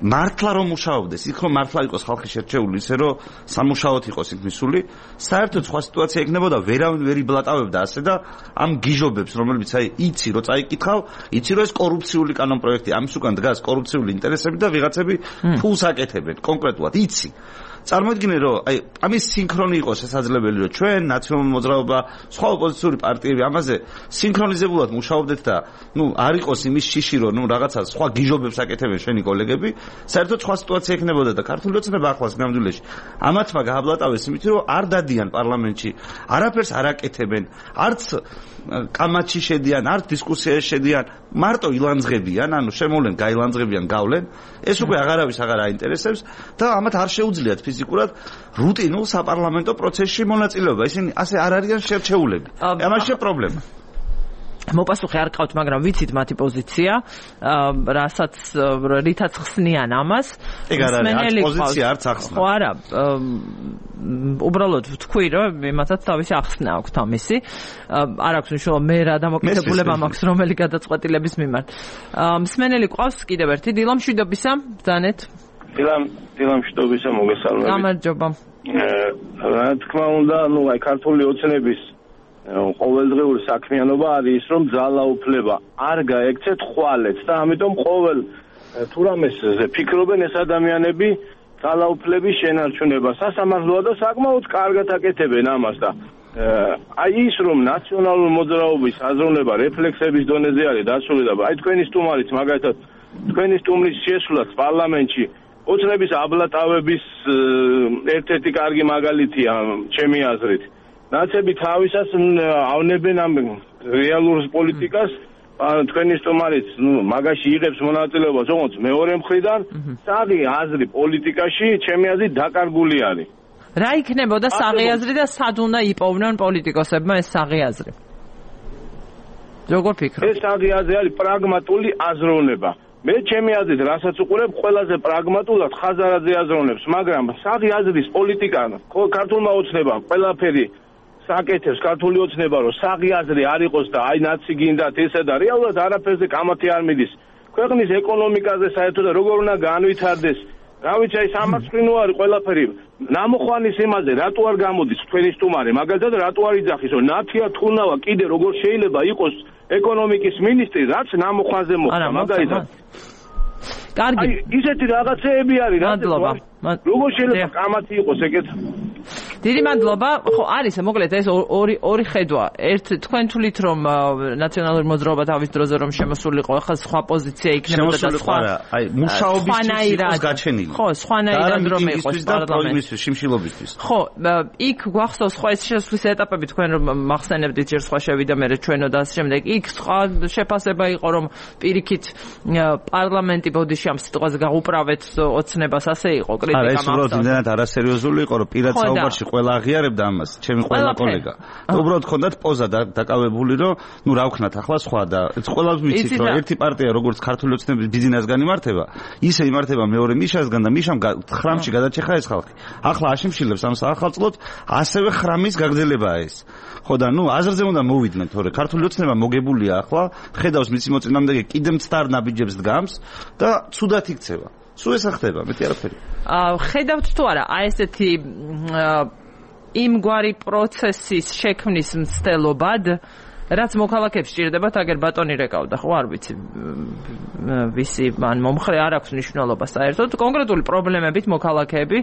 [SPEAKER 3] მართლა რომ მუშაობდეს, იქ რომ მართლა იყოს ხალხი შერჩეული, ისე რომ სამუშაოდ იყოს იქ მისული, საერთოდ სხვა სიტუაცია იქნებოდა, ვერავინ ვერ იბლატავებდა ასე და ამ გიჟობებს, რომლებიც აი იცი რომ წაიკითხავ, იცი რომ ეს კორუფციული კანონპროექტი, ამის უკან დგას კორუფციული ინტერესები და ვიღაცები ფულს აკეთებენ, კონკრეტულად იცი. წარმოიდგინე რომ აი ამის სინქრონი იყოს შესაძლებელი რომ ჩვენ ნაციონალური მოძრაობა სხვა ოპოზიციური პარტიები ამაზე სინქრონიზებულად მუშაობდეთ და ნუ არ იყოს იმის შიში რომ ნუ რაღაცა სხვა გიჟობებს აკეთებენ ჩვენი კოლეგები საერთოდ სხვა სიტუაცია იქნებოდა და ქართული ოცნება ახლას ნამდვილეში ამათმა გააბლატავეს იმით რომ არ დადიან პარლამენტში არაფერს არ აკეთებენ არც კამათში შედიან არც დისკუსიაში შედიან მარტო ილანძღებიან ანუ შემოვლენ გაილანძღებიან გავლენ ეს უკვე აღარავის აღარ აინტერესებს და ამათ არ შეუძლიათ ფიზიკურად რუტინულ საპარლამენტო პროცესში მონაწილეობა ისინი ასე არ არიან შერჩეულები ამაშია პრობლემა
[SPEAKER 2] მოპასუხე არ ყავთ, მაგრამ ვიცით მათი პოზიცია, რასაც რითაც ხსნიან ამას.
[SPEAKER 3] ეგ არ არის პოზიცია არც ახსნა.
[SPEAKER 2] ხო არა, უბრალოდ ვთქვი, რომ იმათაც თავისი ახსნა აქვთ ამისი. არ აქვს მნიშვნელობა მე რა დამოკიდებულება მაქვს რომელი გადაწყვეტილების მიმართ. მსმენელი ყავს კიდევ ერთი დილა მშვიდობისა, ბრძანეთ.
[SPEAKER 4] დილა დილა მშვიდობისა მოგესალმებით.
[SPEAKER 2] გამარჯობა.
[SPEAKER 4] რა თქმა უნდა, ну აი ქართული ოცნების ყოველდღიური საქმიანობა არის ის, რომ ძალაუფლება არ გაექცეთ ხვალეთს და ამიტომ ყოველ თუ რამესზე ფიქრობენ ეს ადამიანები ძალაუფლების შენარჩუნებას. სასამართლოა და საკმაოდ კარგად აკეთებენ ამას და აი ის რომ ნაციონალური მოძრაობის აზროვნება რეფლექსების დონეზე არის დასული და აი თქვენი სტუმარიც მაგალითად თქვენი სტუმრის შესვლაც პარლამენტში ოცნების აბლატავების ერთ-ერთი კარგი მაგალითია ჩემი აზრით. ნაცები თავისას ავნებენ ამ რეალურ პოლიტიკას თქვენი სტუმარიც ნუ მაგაში იღებს მონაწილეობას ოღონდ მეორე მხრიდან საღი აზრი პოლიტიკაში ჩემი აზრით დაკარგული არის
[SPEAKER 2] რა იქნებოდა საღი აზრი და სად უნდა იპოვნონ პოლიტიკოსებმა ეს საღი აზრი როგორ ფიქრობ
[SPEAKER 4] ეს საღი აზრი არის პრაგმატული აზროვნება მე ჩემი აზრით რასაც უყურებ ყველაზე პრაგმატულად ხაზარაძე აზროვნებს მაგრამ საღი აზრის პოლიტიკა ქართულმა ოცნებამ ყველაფერი საკეთებს ქართული ოცნება რომ საღი აზრი არ იყოს და აი ნაცი გინდათ ესე და რეალურად არაფერზე კამათი არ მიდის ქვეყნის ეკონომიკაზე საერთოდ როგორ უნდა განვითარდეს რა ვიცი აი სამართლინო არის ყველაფერი ნამოხვანის იმაზე რატო არ გამოდის თქვენი სტუმარი მაგალითად რატო არ იძახის რომ ნათია თუნავა კიდე როგორ შეიძლება იყოს ეკონომიკის მინისტრი რაც ნამოხვანზე მოხდა მაგალითად
[SPEAKER 2] კარგი
[SPEAKER 4] აი ისეთი რაღაცეები არის რა როგორ შეიძლება კამათი იყოს ეგეთ
[SPEAKER 2] დიდი მადლობა. ხო, არის, მოკლედ ეს ორი ორი ხედვა. ერთ თქვენ თulit რომ ნაციონალური მოძრაობა თავის დროზე რომ შემოსულიყო, ახლა სხვა პოზიცია იქნებოდა და სხვა
[SPEAKER 3] აი მუშაობისთვის იყოს გაჩენილი.
[SPEAKER 2] ხო, სხვანაირად რომ იყოს
[SPEAKER 3] პარლამენტის შიმშილობისთვის.
[SPEAKER 2] ხო, იქ გვახსოვს სხვა ეს შესვლის ეტაპები თქვენ რომ მახსენებდით ჯერ სხვა შევიდა მე ჩვენო და ასე შემდეგ. იქ სხვა შეფასება იყო რომ პირიქით პარლამენტი ბოდიში ამ სიტყვაზე გაუправეთ ოცნებას ასე იყო კრიტიკა
[SPEAKER 3] მაგას. არა, ეს უბრალოდ იმდენად არასერიოზული იყო რომ პირად საუბარში ყველა აღიარებდა ამას, ჩემი ყველა კოლეგა. და უბრალოდ ხონდათ პოზა დაკავებული, რომ ნუ რა ვქნათ ახლა სხვა და ყველას ვიცით, რომ ერთი პარტია როგორც ქართული ოცნების ბიზნესგან იმართება, ისე იმართება მეორე მიშასგან და მიშამ ხრამში გადაჭეხა ეს ხალხი. ახლა აშიმშილებს ამ სახელმწიფოს, ასევე ხრამის გაგრძელებაა ეს. ხო და ნუ აზრზე უნდა მოვიდნენ, თორე ქართული ოცნება მოგებულია ახლა, ხედავს მის მოწინააღმდეგე კიდე მცდარ ნაბიჯებს დგამს და ცუდად იქცევა. სულ ეს ხდება, მეტი არაფერი.
[SPEAKER 2] აა ხედავთ თუ არა, აი ესეთი იმგვარი პროცესის შექმნის მცდელობად, რაც მოქალაქეებს სჭირდებათ, აგერ ბატონი რეკავდა, ხო არ ვიცი, ვისი მან მომხრე არ აქვს მნიშვნელობა საერთოდ, კონკრეტული პრობლემებით მოქალაქეები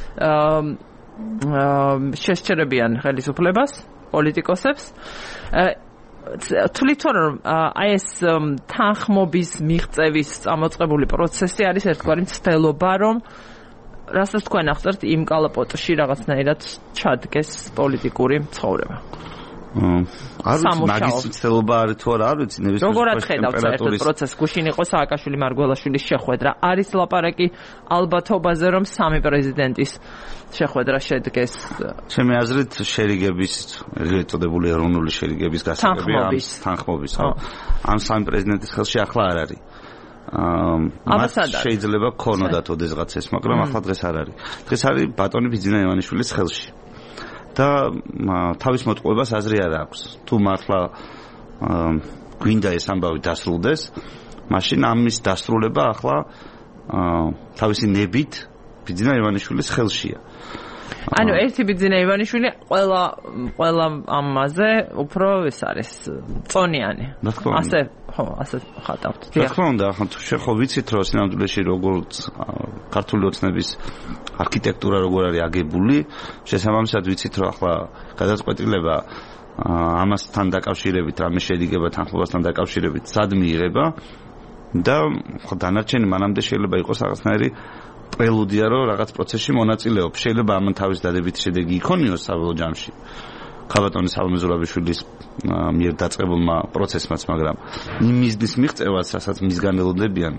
[SPEAKER 2] აა შესჭერებიან ხელისუფლებას, პოლიტიკოსებს. თulit რომ აი ეს თანხმობის მიღწევის წამოწყებული პროცესი არის ერთგვარი მცდელობა, რომ რასაც თქვენ ახსენებთ იმ კალაპოტში რაღაცნაირად ჩადგეს პოლიტიკური ცხოვრება.
[SPEAKER 3] არ ვიცი მაგის მცდელობა არის თუ არა, არ ვიცი ნებისმიერ
[SPEAKER 2] როგორად ხედავთ საერთოდ პროცესს გუშინ იყო სააკაშვილი მარგველაშვილის შეხვედრა არის ლაპარაკი ალბათობაზე რომ სამი პრეზიდენტის შეხვედრა შედგეს
[SPEAKER 3] ჩემი აზრით შერიგების ეგრეთ წოდებული ეროვნული შერიგების გასაგები ამ თანხმობის ხო ამ სამი პრეზიდენტის ხელში ახლა არ არის აა შეიძლება ქონოდათ ოდესღაც ეს მაგრამ ახლა დღეს არ არის დღეს არის ბატონი ბიძინა ივანიშვილის ხელში და თავის მოტყუებას აზრი არ აქვს. თუ მართლა გვინდა ეს ამბავი დასრულდეს, მაშინ ამის დასრულება ახლა აა თავისი ნებით ბიძინა ივანიშვილის ხელშია.
[SPEAKER 2] ანუ ერთი ბიძინა ივანიშვილი ყველა ყველა ამაზე უფრო ეს არის წონიანი. ასე ხო, ასე ხატავთ.
[SPEAKER 3] რა თქმა უნდა, ახლა თუ შეხო ვიცით რომ სინამდვილეში როგორც ქართული ოცნების არქიტექტურა როგორ არის აგებული, შესაბამისად ვიცით რომ ახლა გადაწყვეტილება ამასთან დაკავშირებით, რამე შედგება თანხმობასთან დაკავშირებით, სად მიიღება და ხო დანარჩენი მანამდე შეიძლება იყოს რაღაცნაირი პრელუდია რომ რაღაც პროცესში მონაწილეობს. შეიძლება ამან თავის დადებითი შედეგი იქონიოს საბოლოო ჯამში. ქალბატონი სალომე ზურაბიშვილის მიერ დაწყებულმა პროცესმაც, მაგრამ იმ მიზნის მიღწევას, რასაც მისგან ელოდებიან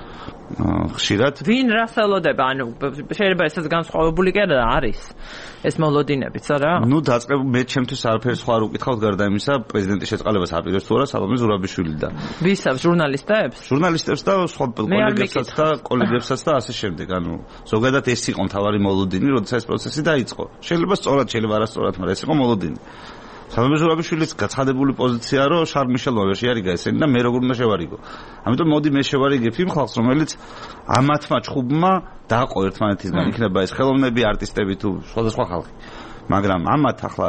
[SPEAKER 3] ხშირად
[SPEAKER 2] ვინ რას ელოდება? ანუ შეიძლება ესეც განსხვავებული კი არის ეს მოლოდინებიც არა?
[SPEAKER 3] ნუ დაწყებული მე ჩემთვის არაფერს სხვა არ უკითხავთ გარდა იმისა, პრეზიდენტის შეწყალებას აპირებს თუ არა სალომე ზურაბიშვილი და
[SPEAKER 2] ვისავს ჟურნალისტებს?
[SPEAKER 3] ჟურნალისტებს და სხვა კოლეგებსაც და კოლეგებსაც და ასე შემდეგ. ანუ ზოგადად ეს იყო მთავარი მოლოდინი, როდესაც ეს პროცესი დაიწყო. შეიძლება სწორად, შეიძლება არასწორად, მაგრამ ეს იყო მოლოდინი. სალომე ზურაბიშვილის გაცხადებული პოზიცია რომ შარლ მიშელმა ვერ შეარიგა ესენი და მე როგორ უნდა შევარიგო. ამიტომ მოდი მე შევარიგებ იმ ხალხს, რომელიც ამათმა ჭუბმა დაყო ერთმანეთისგან, იქნება ეს ხელოვნები, არტისტები თუ სხვადასხვა ხალხი. მაგრამ ამათ ახლა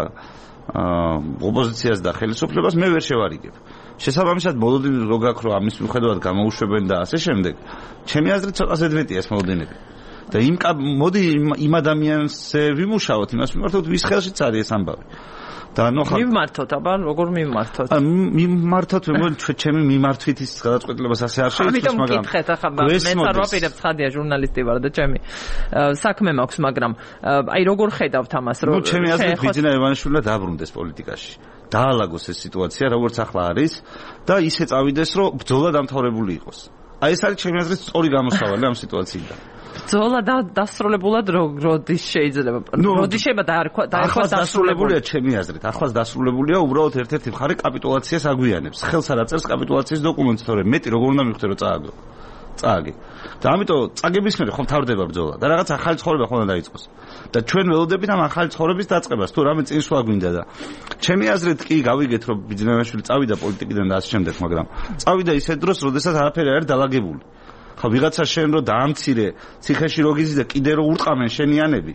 [SPEAKER 3] ოპოზიციას და ხელისუფლებას მე ვერ შევარიგებ. შესაბამისად მოლოდინი რო გაქვს რომ ამის მიუხედავად გამოუშვებენ და ასე შემდეგ, ჩემი აზრით ცოტა ზედმეტია ეს მოლოდინები. და იმ მოდი იმ ადამიანზე ვიმუშაოთ, იმას მიმართოთ, ვის ხელშიც არის ეს ამბავი. და ნუ ხა
[SPEAKER 2] მიმართოთ, აბა როგორ მიმართოთ?
[SPEAKER 3] მიმართოთ, მე ჩემი მიმართვით ის გადაწყვეტილებას ასე არ შეიძლება,
[SPEAKER 2] მაგრამ ამიტომ მკითხეთ, ახლა მე არ ვაპირებ ცხადია ჟურნალისტი ვარ და ჩემი საქმე მაქვს, მაგრამ აი როგორ ხედავთ ამას, რომ
[SPEAKER 3] ნუ ჩემი აზრით ბიძინა ივანიშვილი დაბრუნდეს პოლიტიკაში. დაალაგოს ეს სიტუაცია, როგორც ახლა არის და ისე წავიდეს, რომ ბრძოლა დამთავრებული იყოს. აი ეს არის ჩემი აზრით სწორი გამოსავალი ამ სიტუაციიდან.
[SPEAKER 2] ბრძოლა და დასრულებულად როდის შეიძლება? როდის შეიძლება დაარქვა
[SPEAKER 3] დაარქვა დასრულებულია ჩემი აზრით. ახლაც დასრულებულია უბრალოდ ერთ-ერთი მხარე კაპიტულაციას აგვიანებს. ხელს არ აწერს კაპიტულაციის დოკუმენტს, თორემ მეტი როგორ უნდა მივხვდე რომ წააგო. წააგე. და ამიტომ წაგების მერე ხომ თავდება ბრძოლა და რაღაც ახალი ცხოვრება ხომ უნდა დაიწყოს. და ჩვენ ველოდებით ამ ახალი ცხოვრების დაწყებას, თუ რამე წინსვლა გვინდა და ჩემი აზრით კი გავიგეთ რომ ბიძინა ივანიშვილი წავიდა პოლიტიკიდან და ასე შემდეგ, მაგრამ წავიდა ისე დროს, როდესაც არაფერი არ არის დალაგებული. ხო ვიღაცა შენ რო დაამცირე ციხეში რო გიზი და კიდე რო ურტყამენ შენიანები.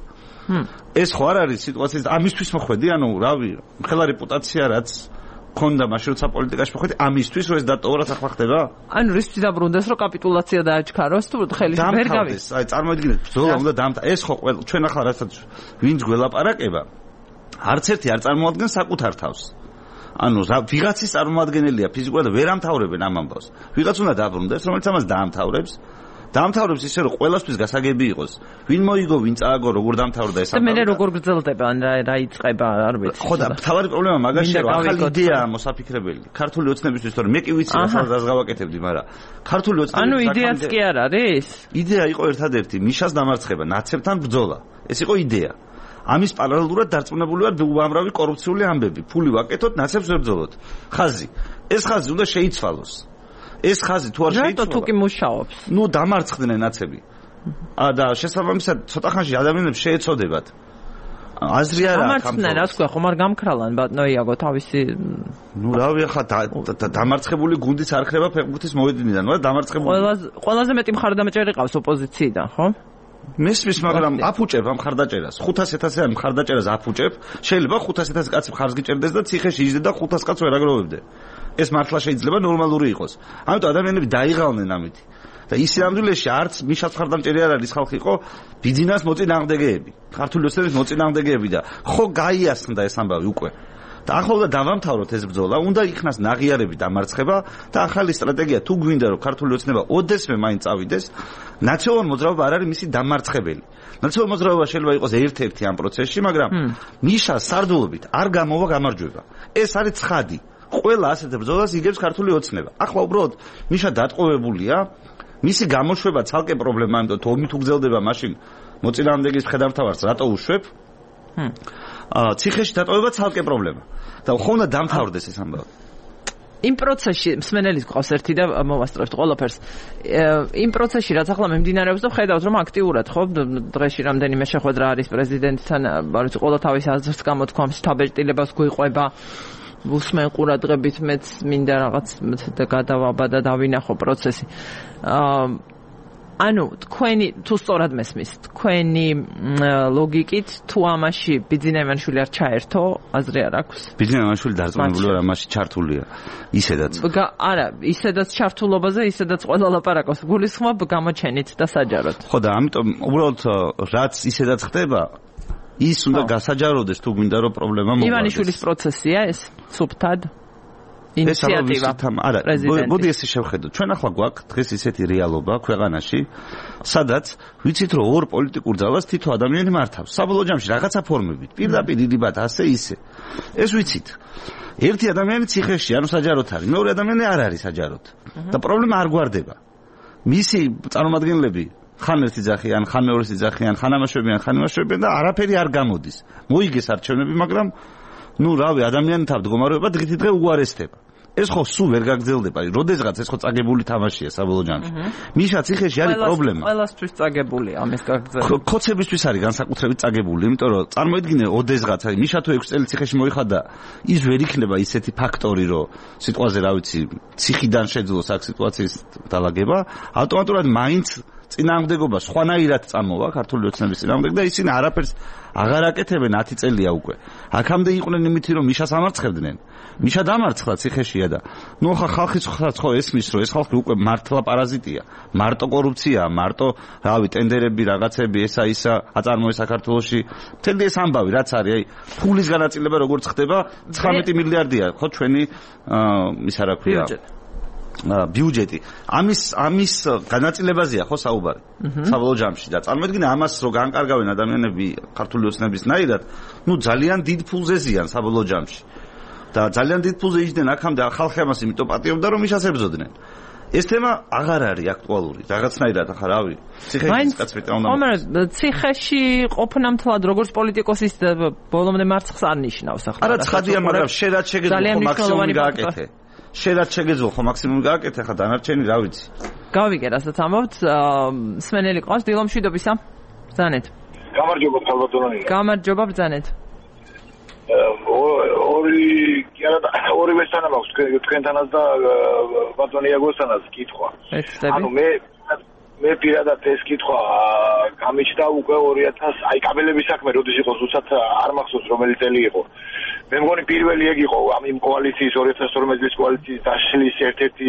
[SPEAKER 3] ეს ხო არ არის სიტუაცია ამისთვის მოხვედი, ანუ რავი, ხელა რეპუტაცია რაც ქონდა მაშინ როცა პოლიტიკაში მოხვედი, ამისთვის რომ ეს დატოვა რაც ახლა ხდება?
[SPEAKER 2] ანუ რისთვის დაბრუნდეს რომ კაპიტულაცია დააჩქაროს თუ ხელში ვერ გავის?
[SPEAKER 3] აი წარმოიდგინეთ, ბრძოლა უნდა დამთა. ეს ხო ყველა ჩვენ ახლა რასაც ვინც გველაპარაკება, არც ერთი არ წარმოადგენს საკუთარ თავს. ანუ ვიღაცის წარმოადგენელია ფიზიკურად და ვერ ამთავრებენ ამ ამბავს. ვიღაც უნდა დაბრუნდეს, რომელიც ამას დაამთავრებს. დაამთავრებს ისე რომ ყველასთვის გასაგები იყოს. ვინ მოიგო, ვინ წააგო, როგორ დამთავრდა ეს ამბავი.
[SPEAKER 2] და მე როგორ გრძელდება, ან რა იწყება, არ ვიცი.
[SPEAKER 3] ხო და თავარი პრობლემა მაგაშია რომ ახალი იდეაა მოსაფიქრებელი. ქართული ოცნებისთვის, თორე მე კი ვიცი რასაც გავაკეთებდი, მაგრამ ქართული ოცნების
[SPEAKER 2] ანუ იდეაც კი არ არის?
[SPEAKER 3] იდეა იყო ერთადერთი, მიშას დამარცხება, ნაცებთან ბრძოლა. ეს იყო იდეა. ამის პარალელურად დარწმუნებული ვარ უამრავი კორუფციული ამბები. ფული ვაკეთოთ, ნაცებს ვერ ბრძოლოთ. ხაზი. ეს ხაზი უნდა შეიცვალოს. ეს ხაზი თუ არ შეიცვალა.
[SPEAKER 2] რატო თუ კი მუშაობს?
[SPEAKER 3] ნუ დამარცხდნენ ნაცები. ა და შესაბამისად ცოტა ხანში ადამიანებს შეეცოდებათ. აზრი არა აქვს.
[SPEAKER 2] დამარცხდნენ, რა თქვა, ხომ არ გამქრალან ბატონო იაგო თავისი.
[SPEAKER 3] ნუ რავი, ახლა დამარცხებული გუნდიც არ ხდება ფეხბურთის მოედნიდან, მაგრამ დამარცხებული
[SPEAKER 2] ყველაზე ყველაზე მეტი მხარდამჭერი ყავს ოპოზიციიდან, ხო?
[SPEAKER 3] მესმის, მაგრამ აფუჭებ ამ მხარდაჭერას. ხუთას ათასი ამ მხარდაჭერას აფუჭებ. შეიძლება ხუთას ათასი კაცი მხარს გიჭერდეს და ციხეში იჯდე და ხუთას კაცს ვერ აგროვებდე. ეს მართლა შეიძლება ნორმალური იყოს. ამიტომ ადამიანები დაიღალნენ ამით. და ის სამდვილეში არც მიშას მხარდამჭერი არ არის ხალხი იყო, ბიძინას მოწინააღმდეგეები, ქართული ოცნების მოწინააღმდეგეები და ხო გაიასნდა ეს ამბავი უკვე. და ახლა უნდა დავამთავროთ ეს ბრძოლა, უნდა იქნას ნაღიარები დამარცხება და ახალი სტრატეგია თუ გვინდა რომ ქართული ოცნება ოდესმე მაინც წავიდეს, ნაციონალურ მოძრაობა არ არის მისი დამარცხებელი. ნაციონალურ მოძრაობა შეიძლება იყოს ერთ-ერთი ამ პროცესში, მაგრამ მიშას სარდულობით არ გამოვა გამარჯვება. ეს არის ცხადი. ყველა ასეთ ბრძოლას იგებს ქართული ოცნება. ახლა უბრალოდ მიშა დატყვევებულია, მისი გამოშვება ცალკე პრობლემა, ამიტომ თუ ომი თუ გრძელდება, მაშინ მოწინააღმდეგის მხედართმთავარს რატო უშვებ? ჰმ. აა ციხეში დატოვება ცალკე პრობლემა. და ხო უნდა დამთავრდეს ეს ამბავი.
[SPEAKER 2] იმ პროცესში მსმენელის გვყავს ერთი და მოვასწრებთ ყველაფერს. იმ პროცესში რაც ახლა მიმდინარეობს და ხედავთ რომ აქტიურად ხო დღეში რამდენიმე შეხვედრა არის პრეზიდენტთან, არის ყველა თავის აზრს გამოთქვამს, თაბეჭდილებას გვიყვება. უსმენ ყურადღებით მეც მინდა რაღაც და გადავაბა და დავინახო პროცესი. აა ანუ თქვენი თუ სწორად მესმის, თქვენი ლოგიკით თუ ამაში ბიძინა ივანიშვილი არ ჩაერთო, აზრი არ აქვს?
[SPEAKER 3] ბიძინა ივანიშვილი დარწმუნებული ვარ ამაში ჩართულია. ისედაც.
[SPEAKER 2] არა, ისედაც ჩართულობაზე, ისედაც ყველა ლაპარაკობს. გულისხმობ გამოჩენით და საჯაროდ.
[SPEAKER 3] ხო და ამიტომ უბრალოდ რაც ისედაც ხდება, ის უნდა გასაჯაროდეს თუ გვინდა რომ პრობლემა მოგვარდეს.
[SPEAKER 2] ივანიშვილის პროცესია ეს სუფთად? ინიციატივა.
[SPEAKER 3] არა, მოდი ესე შევხედოთ. ჩვენ ახლა გვაქვს დღეს ისეთი რეალობა ქვეყანაში, სადაც ვიცით რომ ორ პოლიტიკურ ძალას თითო ადამიანი მართავს. საბოლოო ჯამში რაღაცა ფორმებით, პირდაპირ იდიბათ ასე ისე. ეს ვიცით. ერთი ადამიანი ციხეში, ანუ საჯაროდ არის, მეორე ადამიანი არ არის საჯაროდ. და პრობლემა არ გვარდება. მისი წარმომადგენლები ხან ერთი ძახიან, ხან მეორე ძახიან, ხან ამაშვებიან, ხან იმაშვებიან და არაფერი არ გამოდის. მოიგეს არჩევნები, მაგრამ ну, რავი, ადამიანთა მდგომარეობა დღითიდღე უარესდება. ეს ხო სულ ვერ გაგრძელდება. როდესღაც ეს ხო წაგებული თამაშია საბოლოო ჯამში. მიშა ციხეში არის პრობლემა.
[SPEAKER 2] ყველასთვის წაგებულია ამის გაგრძელება.
[SPEAKER 3] ქოცებისთვის არის განსაკუთრებით წაგებული, იმიტომ რომ წარმოიდგინე ოდესღაც არის მიშა თუ ექვსი წელი ციხეში მოიხადა, ის ვერ იქნება ისეთი ფაქტორი, რომ სიტყვაზე რა ვიცი, ციხიდან შეძლოს აქ სიტუაციის დაალაგება, ავტომატურად მაინც წინააღმდეგობა სხვანაირად წამოვა ქართული ოცნების წინააღმდეგ და ისინი არაფერს აღარ აკეთებენ ათი წელია უკვე. აქამდე იყვნენ იმითი რომ მიშას ამარცხებდნენ. მიშა დამარცხდა ციხეშია და ნუ ხა ხალხის ხო ესმის რომ ეს ხალხი უკვე მართლა პარაზიტია. მარტო კორუფციაა, მარტო რავი ტენდერები, რაღაცები, ესა ისა აწარმოეს საქართველოში. მთელი ეს ამბავი რაც არის, აი ფულის განაწილება როგორც ხდება, ცხრამეტი მილიარდია ხო ჩვენი ისა რა ქვია ბიუჯეტი. ამის ამის განაწილებაზეა ხო საუბარი საბოლოო ჯამში და წარმოიდგინე ამას რო განკარგავენ ადამიანები ქართული ოცნებისნაირად, ну ძალიან დიდ ფულზე ზიან საბოლოო ჯამში. და ძალიან დიდ ფულზე იჯდნენ აქამდე ხალხი ამას იმიტომ პატიობდა რომ ის ასებზოდნენ. ეს თემა აღარ არის აქტუალური. რაღაცნაირად ახლა რავი. ციხეში კაცვიტა უნდა.
[SPEAKER 2] მაგრამ ციხეში ყოფნამთლად როგორც პოლიტიკოსის ბოლომდე მარცხს არ ნიშნავს ახლა.
[SPEAKER 3] არა ცხადია, მაგრამ შენ რაც შეგეძლო ხო მაქსიმუმი გააკეთე. შენ რაც შეგეძლო ხო მაქსიმუმი გააკეთე, ხა დანარჩენი რა ვიცი.
[SPEAKER 2] გავიგე რასაც ამბობთ, სმენელი ყავს დილომშვიდობისა. ბრძანეთ.
[SPEAKER 5] გამარჯობა თალბატონი.
[SPEAKER 2] გამარჯობა ბრძანეთ.
[SPEAKER 5] ორი კი არა ორი ვესანა მაქვს თქვენთანაც და ბატონი იაგოსთანაც კითხვა. ანუ მე მე პირადად ეს კითხვა გამიჩნდა უკვე ორი ათასი აი კაბელების საქმე როდის იყო ზუსტად არ მახსოვს რომელი წელი იყო. მე მგონი პირველი ეგ იყო ამ იმ კოალიციის ორი ათას ორმოცი წლის კოალიციის დაშლის ერთ-ერთი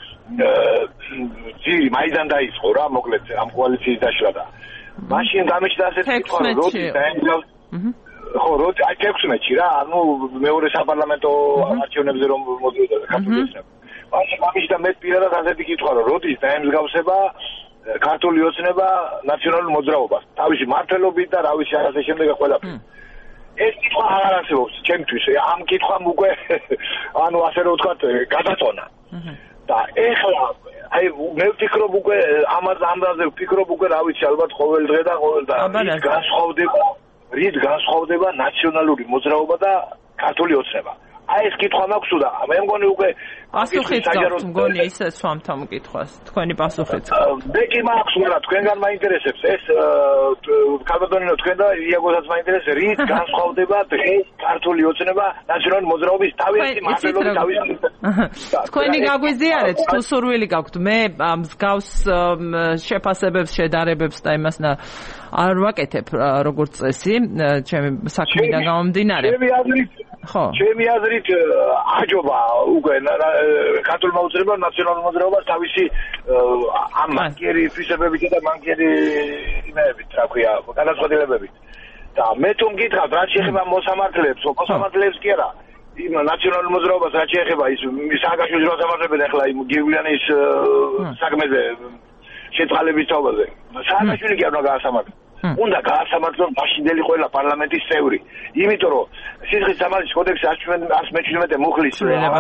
[SPEAKER 5] ძირი მაიდან დაიწყო რა მოკლედ ამ კოალიციის დაშლა და მაშინ გამიჩნდა ასეთი კითხვა როდის დაემგრავს ხო როდი აი ექვსმეტში რა ანუ მეორე საპარლამენტო არჩევნებზე რომ მოდიოდა ქართული ოცნება. მაშინ გამიჩნდა მე პირადად ასეთი კითხვა რომ როდის დაემსგავსება ქართული ოცნება ნაციონალურ მოძრაობას თავისი მართლობით და რა ვიცი ასე შემდეგ ყველაფერი. ეს კითხვა აღარ არსებობს ჩემთვის. ამ კითხვამ უკვე ანუ ასე რომ ვთქვათ გადაწონა. და ეხლა აი მე ვფიქრობ უკვე ამაზე ამაზე ვფიქრობ უკვე რა ვიცი ალბათ ყოველ დღე და ყოველ და განსხვავდება რით განსხვავდება ნაციონალური მოძრაობა და ქართული ოცნება. აი ეს კითხვა მაქვს და მე მგონი უკვე
[SPEAKER 2] პასუხიც გაქვთ მგონი ისე სვამთავ კითხვას თქვენი პასუხიც.
[SPEAKER 5] მე კი მაქვს მაგრამ თქვენგან მაინტერესებს ეს ქალბატონინო თქვენ და იაგოსაც მაინტერესებს რით განსხვავდება დღეს ქართული ოცნება ნაციონალური მოძრაობის თავისი მართლობის თავისი.
[SPEAKER 2] თქვენი გაგვიზიარეთ თუ სურვილი გაქვთ მე მსგავს შეფასებებს შედარებებს და იმას არ ვაკეთებ როგორც წესი ჩემი საქმიდან გამომდინარე.
[SPEAKER 5] ჩემი აზრით ხო ჩემი აზრით აჯობა უკვე ქართულ მოძრაობას ნაციონალურ მოძრაობას თავისი ამ მანკიერი თვისებებით და მანკიერი იმებით რა ქვია განაცხადებებით და მე თუ მგითხავთ რა შეეხება მოსამართლეებს მოსამართლეებს კი არა იმ ნაციონალურ მოძრაობას რა შეეხება ის სააკაშვილის მოსამართლეებს ახლა იმ გივლიანის საქმეზე შეწყალების თავაზე სააკაშვილი კი არ უნდა გაასამართლოს უნდა გაასამართლოს მაშინდელი ყველა პარლამენტის წევრი. იმიტომ რომ სისხლის სამართლის კოდექსი ას მეჩვიდმეტე მუხლის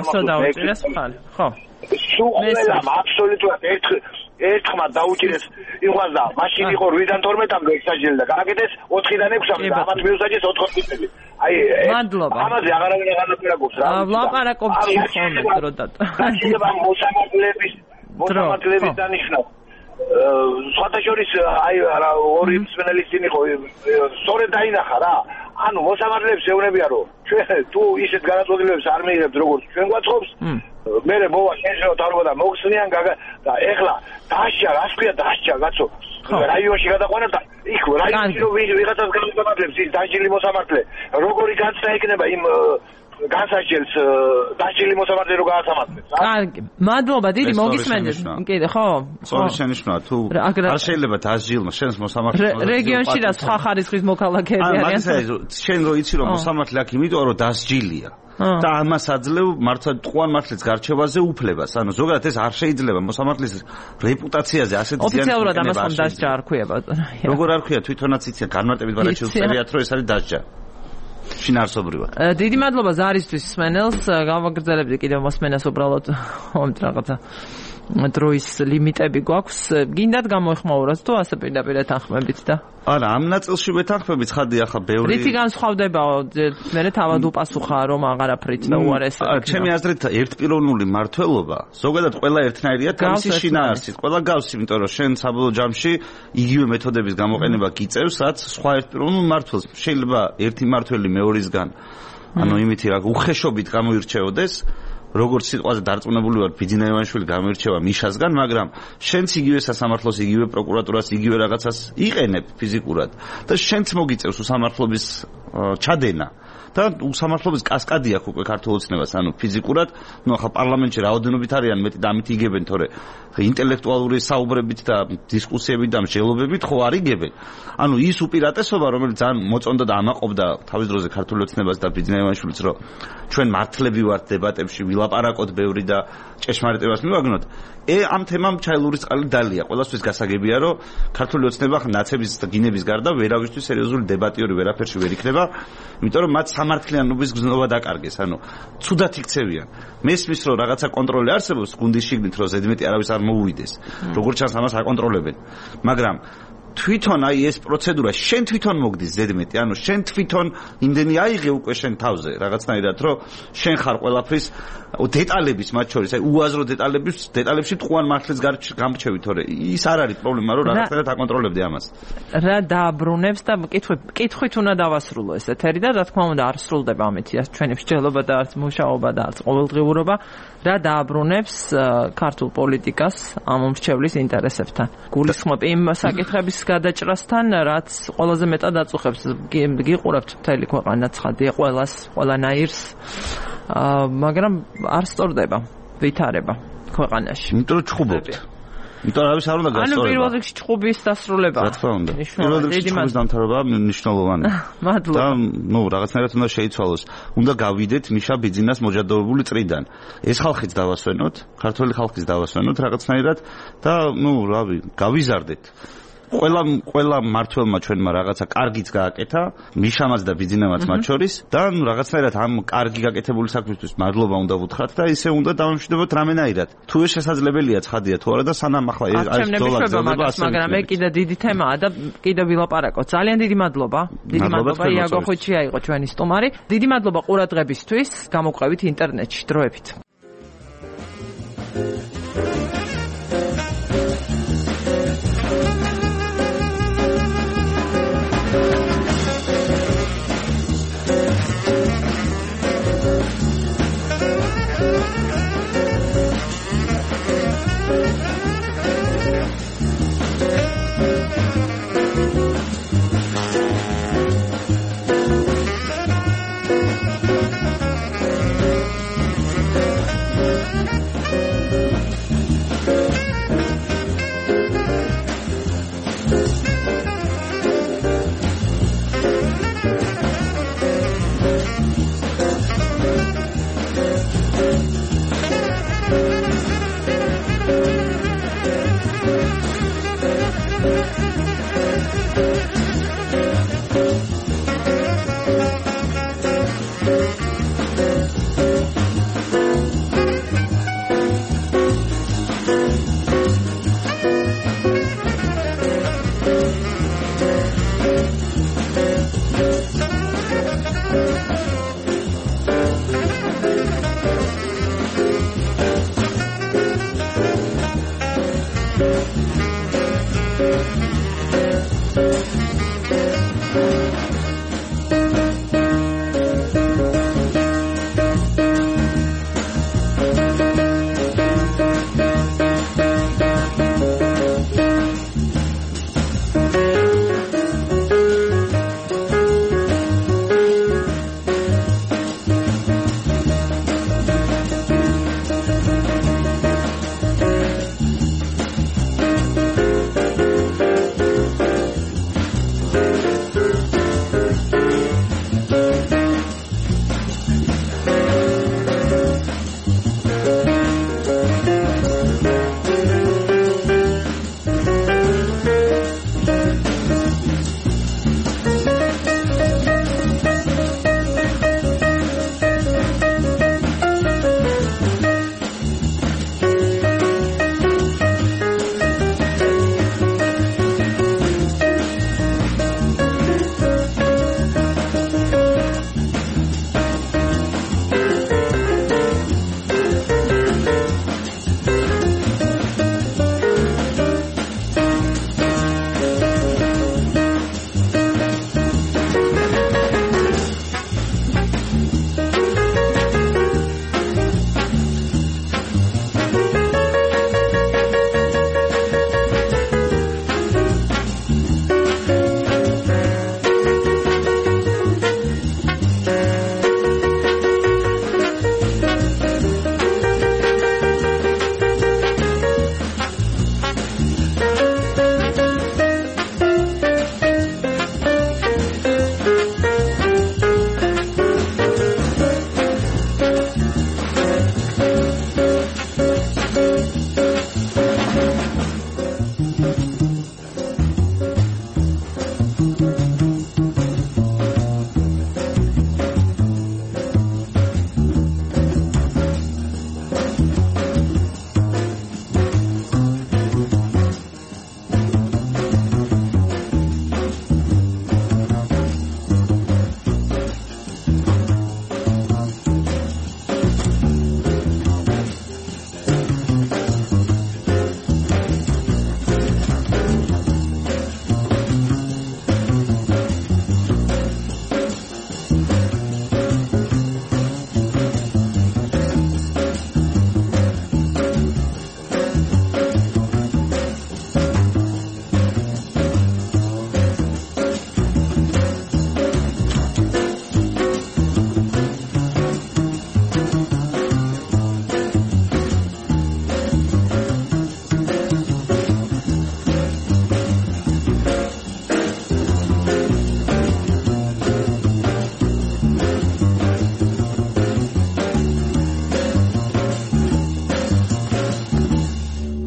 [SPEAKER 2] ხო.
[SPEAKER 5] სულ ყველამ აბსოლუტურად ერთ ერთხმად დაუჭირეს იყვას და მაშინ იყო რვიდან თორმეტამდე ექსაჟელი და გააკეთეს ოთხიდან ექვსამდე და ამათ მიუსაჯეს ოთხმოცი წელი. აი ამაზე აღარავინ აღარ ლაპარაკობს რა.
[SPEAKER 2] ლაპარაკობს ხოლმე დრო და.
[SPEAKER 5] შეიძლება მოსამართლეების მოსამართლეების დანიშნვა სხვათა შორის აი ორი მსმენელის წინ იყო სწორედ დაინახა რა ანუ მოსამართლეებს ეუბნებიან რომ ჩვენ თუ ისეთ განაწყვეტილებებს არ მიიღებთ როგორც ჩვენ გვაწყობს მე მოვა შეიძლება თავრობა და მოგხსნიან და ეხლა დასჯა რას ქვია დასჯა კაცო რაიონში გადაყვანა და იქ რაიონში რომ ვიღაცას განაწყვეტებს ის დასჯილი მოსამართლე როგორი განცდა იქნება იმ განსაჯელს დასჯილი მოსამართლე რო გაასამართლებს
[SPEAKER 2] კარგი მადლობა დიდი მოგისმენთ კიდე ხო
[SPEAKER 3] სწორი შენიშვნაა თუ არ შეიძლება დასჯილმა შენს მოსამართლეს
[SPEAKER 2] რეგიონში და სხვა ხარისხის მოქალაქეები არიან
[SPEAKER 3] მაგალითად შენ რო იცი რომ მოსამართლე აქ იმიტომ რომ დასჯილია და ამას აძლევ მართლა ტყუან მართლის გარჩევაზე უფლებას ანუ ზოგადად ეს არ შეიძლება მოსამართლის რეპუტაციაზე ასეთ ზიანს
[SPEAKER 2] ოფიციალურად ამას ხომ დასჯა არ ქვია ბატონო
[SPEAKER 3] როგორ არ ქვია თვითონაც იციან განმარტებით ბარათში უწერიათ რომ ეს არის დასჯა შინაარსობრივად.
[SPEAKER 2] დიდი მადლობა ზარისთვის სმენელს. გავაგრძელებდი კიდევ მოსმენას უბრალოდ ხომ რაღაცა დროის ლიმიტები გვაქვს. გინდათ გამოეხმაუროთ თუ ასე პირდაპირ ეთანხმებით და
[SPEAKER 3] არა, ამ ნაწილში ვეთანხმებით ხადი ახლა ბევრი
[SPEAKER 2] რითი განსხვავდებაო? მე თავად უპასუხა რომ აღარაფრით და უარესად.
[SPEAKER 3] ჩემი აზრით ერთპიროვნული მართლობა ზოგადად ყველა ერთნაირია თავისი შინაარსით. ყველა გავს, იმიტომ რომ შენ საბოლოო ჯამში იგივე მეთოდების გამოყენება გიწევს, რაც სხვა ერთპიროვნულ მართლს. შეიძლება ერთი მართველი მეორისგან ანუ იმითი რა უხეშობით გამოირჩეოდეს როგორც სიტყვაზე დარწმუნებული ვარ ბიძინა ივანიშვილი გამოირჩევა მიშასგან, მაგრამ შენც იგივე სასამართლოს, იგივე პროკურატურას, იგივე რაღაცას იყენებ ფიზიკურად და შენც მოგიწევს უსამართლობის ჩადენა და უსამართლობის კასკადი აქვს უკვე ქართულ ოცნებას, ანუ ფიზიკურად, ნუ ახლა პარლამენტში რაოდენობით არიან მეტი და ამით იგებენ, თორე ინტელექტუალური საუბრებით და დისკუსიებით და მსჯელობებით ხო არ იგებენ. ანუ ის უპირატესობა, რომელიც ძალიან მოწონდა და ამაყობდა თავის დროზე ქართულ ოცნებას და ბიძინა ივანიშვილიც, რომ ჩვენ მართლები ვართ დებატებში, ვილაპარაკოთ ბევრი და ჭეშმარიტებას მივაგნოთ. ე ამ თემამ ჩაილურის წყალი დალია. ყველასთვის გასაგებია, რომ ქართული ოცნება ნაცების და გინების გარდა ვერავისთვის სერიოზული დებატიორი ვერაფერში ვერ იქნება, იმიტომ რომ მათ სამართლიანობის გზნობა დაკარგეს. ანუ ცუდად იქცევიან. მესმის რომ რაღაცა კონტროლი არსებობს გუნდის შიგნით, რომ ზედმეტი არავის არ მოუვიდეს. როგორც ჩანს ამას აკონტროლებენ. მაგრამ თვითონ აი ეს პროცედურა შენ თვითონ მოგდის ზედმეტი, ანუ შენ თვითონ იმდენი აიღე უკვე შენ თავზე რაღაცნაირად, რომ შენ ხარ ყველაფრის დეტალების მათ შორის, აი უაზრო დეტალების დეტალებში ტყუან მართლის გამრჩევი, თორე ის არ არის პრობლემა, რომ რაღაცნაირად აკონტროლებდი ამას.
[SPEAKER 2] რა დააბრუნებს და კითხვით კითხვით უნდა დავასრულო ეს ეთერი და რა თქმა უნდა არ სრულდება ამით ჩვენი მსჯელობა და არც მუშაობა და არც ყოველდღიურობა. რა დააბრუნებს ქართულ პოლიტიკას ამ მომრჩევლის ინტერესებთან. გულისხმობ იმ საკითხების გადაჭრასთან, რაც ყველაზე მეტად აწუხებს. გიყურებთ მთელი ქვეყანა ცხადია ყველას, ყველანაირს. მაგრამ არ სწორდება ვითარება ქვეყანაში.
[SPEAKER 3] იმიტომ რომ ჩხუბობთ. იმიტომ რომ არავის არ უნდა გასწორება.
[SPEAKER 2] ანუ პირველ რიგში ჩხუბის დასრულება.
[SPEAKER 3] რა თქმა უნდა. პირველ რიგში ჩხუბის დამთავრება მნიშვნელოვანი.
[SPEAKER 2] მადლობა.
[SPEAKER 3] და ნუ რაღაცნაირად უნდა შეიცვალოს. უნდა გავიდეთ მიშა ბიძინას მოჯადოებული წრიდან. ეს ხალხიც დავასვენოთ, ქართველი ხალხიც დავასვენოთ რაღაცნაირად და ნუ რავი, გავიზარდეთ. ყველა ყველა მართველმა ჩვენმა რაღაცა კარგიც გააკეთა, მიშამაც და ბიძინამაც მათ შორის და ნუ რაღაცნაირად ამ კარგი გაკეთებული საქმისთვის მადლობა უნდა ვუთხრათ და ისე უნდა დავამშვიდობოთ რამენაირად. თუ ეს შესაძლებელია ცხადია თუ არა და სანამ ახლა ეს არის
[SPEAKER 2] დოლარი, მაგრამ მე კიდე დიდი თემაა და კიდე ვილაპარაკოთ. ძალიან დიდი მადლობა. დიდი მადლობა იაგო ხუჩია იყო ჩვენი სტუმარი. დიდი მადლობა ყურადღებისთვის. გამოგვყევით ინტერნეტში დროებით. Thank you.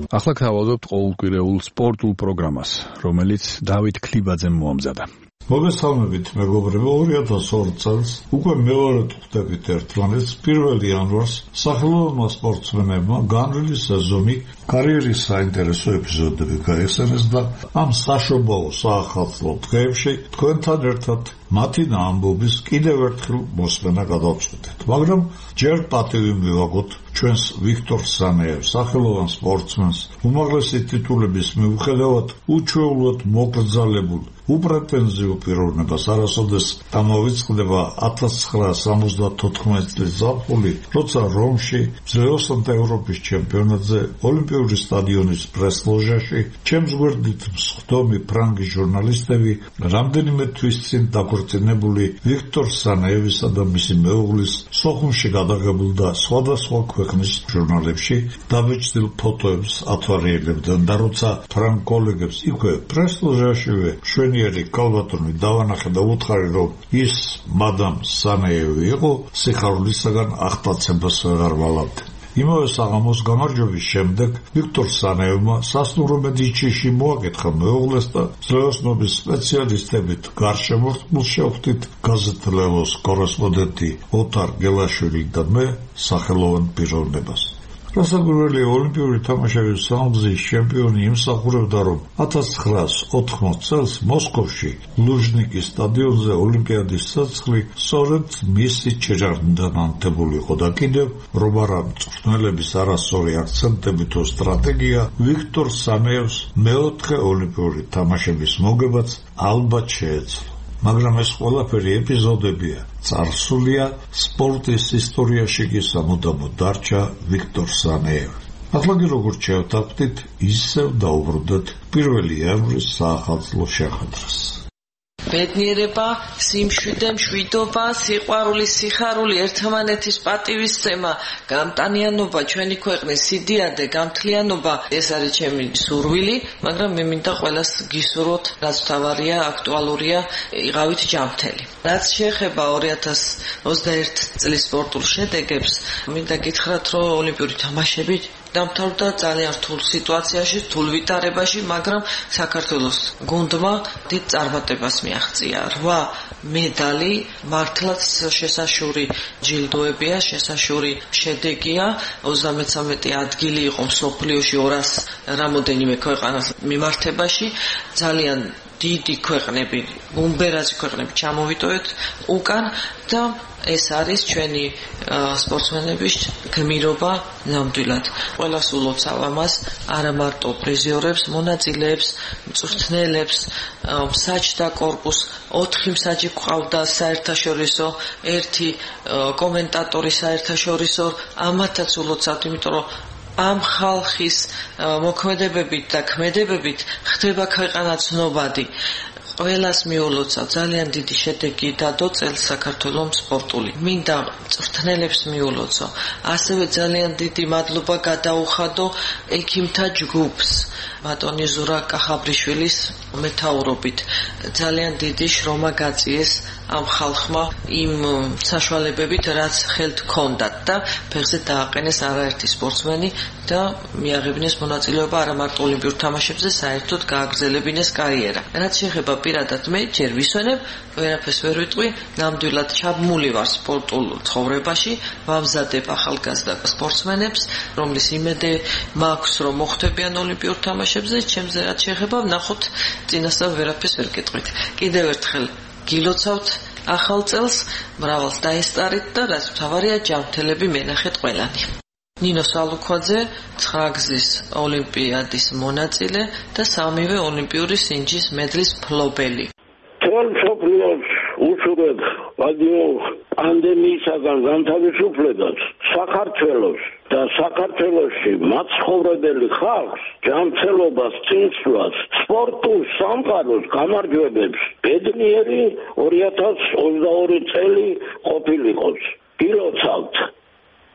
[SPEAKER 6] ახლა გთავაზობთ ყოველკვირეულ სპორტულ პროგრამას, რომელიც დავით ქლიბაძემ მოამზადა.
[SPEAKER 7] მოგესალმებით, მეგობრებო, ორი ათას ორი წელს უკვე მეორედ ვხვდებით ერთმანეთს პირველ იანვარს სახელოვანმა სპორტსმენებმა განვლილი სეზონი კარიერის საინტერესო ეპიზოდები გაიხსენეს და ამ საშობაო საახალწლო დღეებში თქვენთან ერთად მათი ამბობის კიდევ ერთხელ მოსმენა გადავწყვეტეთ. მაგრამ ჯერ პატივი მივაგოთ ჩვენს ვიქტორ სანაევს, სახელოვან სპორტსმენს, უმაღლესი ტიტულების მიუხედავად უჩვეულოდ მოკრძალებულ უპრეტენზიო პიროვნებას არასოდეს დამოვიწყდება ათას ცხრაასი სამოცდათოთხმეტი წლის ზაფხული, როცა რომში მძლეოსანთა ევროპის ჩემპიონატზე ოლიმპიური სტადიონის პრესლოჟაში ჩემს გვერდით მსხდომი ფრანგი ჟურნალისტები რამდენიმე თვის წინ დაქორწინებული ვიქტორ სანაევისა და მისი მეუღლის სოხუმში გადაღებულ და სხვადასხვა ქვეყნის ჟურნალებში დაბეჭდილ ფოტოებს ათვალიერებდნენ და როცა ფრანგ კოლეგებს იქვე პრესლოჟაშივე შვენიერი კალბატონი დავანახე და უთხარი, რომ ის მადამ სანაევი იყო, სიხარულისაგან აღტაცებას ვეღარ ვალავდი. იმავე საღამოს გამარჯვების შემდეგ ვიქტორ სანაევმა სასტუმრო მედიჩიში მოაკეთხა მეუღლეს და ძლეოსნობის სპეციალისტებით გარშემორტყმულ შევხვდით გაზეთ ლელოს კორესპონდენტი ოთარ გელაშვილი და მე სახელოვან პიროვნებას. რასაკვირველია, ოლიმპიური თამაშების სამგზის ჩემპიონი იმსახურებდა, რომ ათას ცხრაასი ოთხმოცი წელს მოსკოვში ლუჟნიკის სტადიონზე ოლიმპიადის საცხლი სწორედ მისი ჭეშმარიტად ანთებული იყო და კიდევ რომ არა მწვრთნელების არასწორი აქცენტებითო სტრატეგია ვიქტორ სანაევს მეოთხე ოლიმპიური თამაშების მოგებაც ალბათ შეეძლო. მაგრამ ეს ყველაფერი ეპიზოდებია, წარსულია სპორტის ისტორიაში კი სამუდამოდ დარჩა ვიქტორ სანაევი. ახლა კი როგორც შევთანხმდით, ისევ დაუბრუნდეთ პირველი იანვრის საახალწლო შეხვედრას.
[SPEAKER 8] ბედნიერება, სიმშვიდე, მშვიდობა, სიყვარული, სიხარული, ერთმანეთის პატივისცემა, გამტანიანობა, ჩვენი ქვეყნის სიდიადე, გამთლიანობა, ეს არის ჩემი სურვილი, მაგრამ მე მინდა ყველას გისურვოთ, რაც მთავარია, აქტუალურია, იყავით ჯანმრთელი. რაც შეეხება ორი ათას ოცდაერთი წლის სპორტულ შედეგებს, მინდა გითხრათ, რომ ოლიმპიური თამაშები დამთავრდა ძალიან რთულ სიტუაციაში, რთულ ვითარებაში, მაგრამ საქართველოს გუნდმა დიდ წარმატებას მიაღწია. რვა მედალი მართლაც შესაშური ჯილდოებია, შესაშური შედეგია. ოცდამეცამეტე ადგილი იყო მსოფლიოში ორას რამოდენიმე ქვეყანას მიმართებაში. ძალიან დიდი ქვეყნები, ბუმბერაზი ქვეყნები ჩამოვიტოვეთ უკან და ეს არის ჩვენი სპორტსმენების გმირობა ნამდვილად. ყველას ულოცავ ამას, არა მარტო პრიზიორებს, მონაწილეებს, მწვრთნელებს, მსაჯდა კორპუსს, ოთხი მსაჯი გვყავდა საერთაშორისო, ერთი კომენტატორი საერთაშორისო, ამათაც ულოცავთ, იმიტომ რომ ამ ხალხის მოქმედებებით და ქმედებებით ხდება ქვეყანა ცნობადი. ყველას მიულოცა ძალიან დიდი შედეგი დადო წელს საქართველოს სპორტული. მინდა მწვრთნელებს მიულოცო. ასევე ძალიან დიდი მადლობა გადაუხადო ექიმთა ჯგუფს, ბატონი ზურა კახაბრიშვილის მეთაურობით. ძალიან დიდი შრომა გაწიეს ამ ხალხმა იმ საშუალებებით, რაც ხელთ ჰქონდათ და ფეხზე დააყენეს არაერთი სპორტსმენი და მიაღებინეს მონაწილეობა არა მარტო ოლიმპიურ თამაშებზე, საერთოდ გააგრძელებინეს კარიერა. რაც შეეხება პირადად მე ჯერ ვისვენებ, ვერაფერს ვერ ვიტყვი, ნამდვილად ჩაბმული ვარ სპორტულ ცხოვრებაში, ვამზადებ ახალგაზრდა სპორტსმენებს, რომლის იმედე მაქვს, რომ მოხვდებიან ოლიმპიურ თამაშებზე, ჩემზე რაც შეეხება, ვნახოთ წინასწარ ვერაფერს ვერ გეტყვით. კიდევ ერთხელ გილოცავთ ახალ წელს, მრავალს დაესწარით და რაც მთავარია, ჯანმრთელები მენახეთ ყველანი. ნინო სალუქვაძე, ცხრაგზის ოლიმპიადის მონაწილე და სამივე ოლიმპიური სინჯის მედლის მფლობელი.
[SPEAKER 5] თელ მსოფლიოს უშურვებ რადიო პანდემიისაგან განთავისუფლებას საქართველოს და საქართველოში მაცხოვრებელი ხალხს ჯანმრთელობას, წინსვლას, სპორტულ სამყაროს გამარჯვებებს ბედნიერი ორი ათას ოცდაორი წელი ყოფილიყოს. გილოცავთ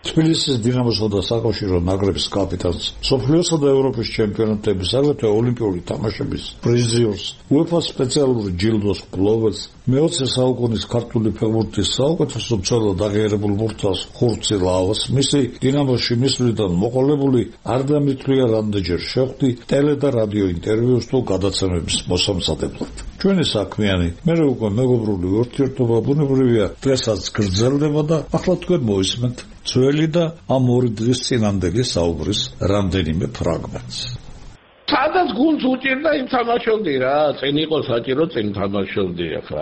[SPEAKER 7] თბილისის დინამოსა და საკავშირო ნაკრების კაპიტანს, მსოფლიოსა და ევროპის ჩემპიონატების, აგრეთვე ოლიმპიური თამაშების პრიზიორს, უეფა-ს სპეციალური ჯილდოს მფლობელს, მეოცე საუკუნის ქართული ფეხბურთის საუკეთესო მცველად აღიარებულ მურთას ხურცი ლავას, მისი დინამოში მისვლიდან მოყოლებული არ დამითვლია რამდენჯერ შეხვდი ტელე და რადიო ინტერვიუს თუ გადაცემების მოსამზადებლად. ჩვენი საქმიანი, მერე უკვე მეგობრული ურთიერთობა ბუნებრივია დღესაც გრძელდება და ახლა თქვენ მოისმენთ ძველი და ამ ორი დღის წინანდელი საუბრის რამდენიმე ფრაგმენტს.
[SPEAKER 5] სადაც გულს უჭირდა იმ თამაშობდი რა, წინ იყო საჭირო წინ თამაშობდი ახლა.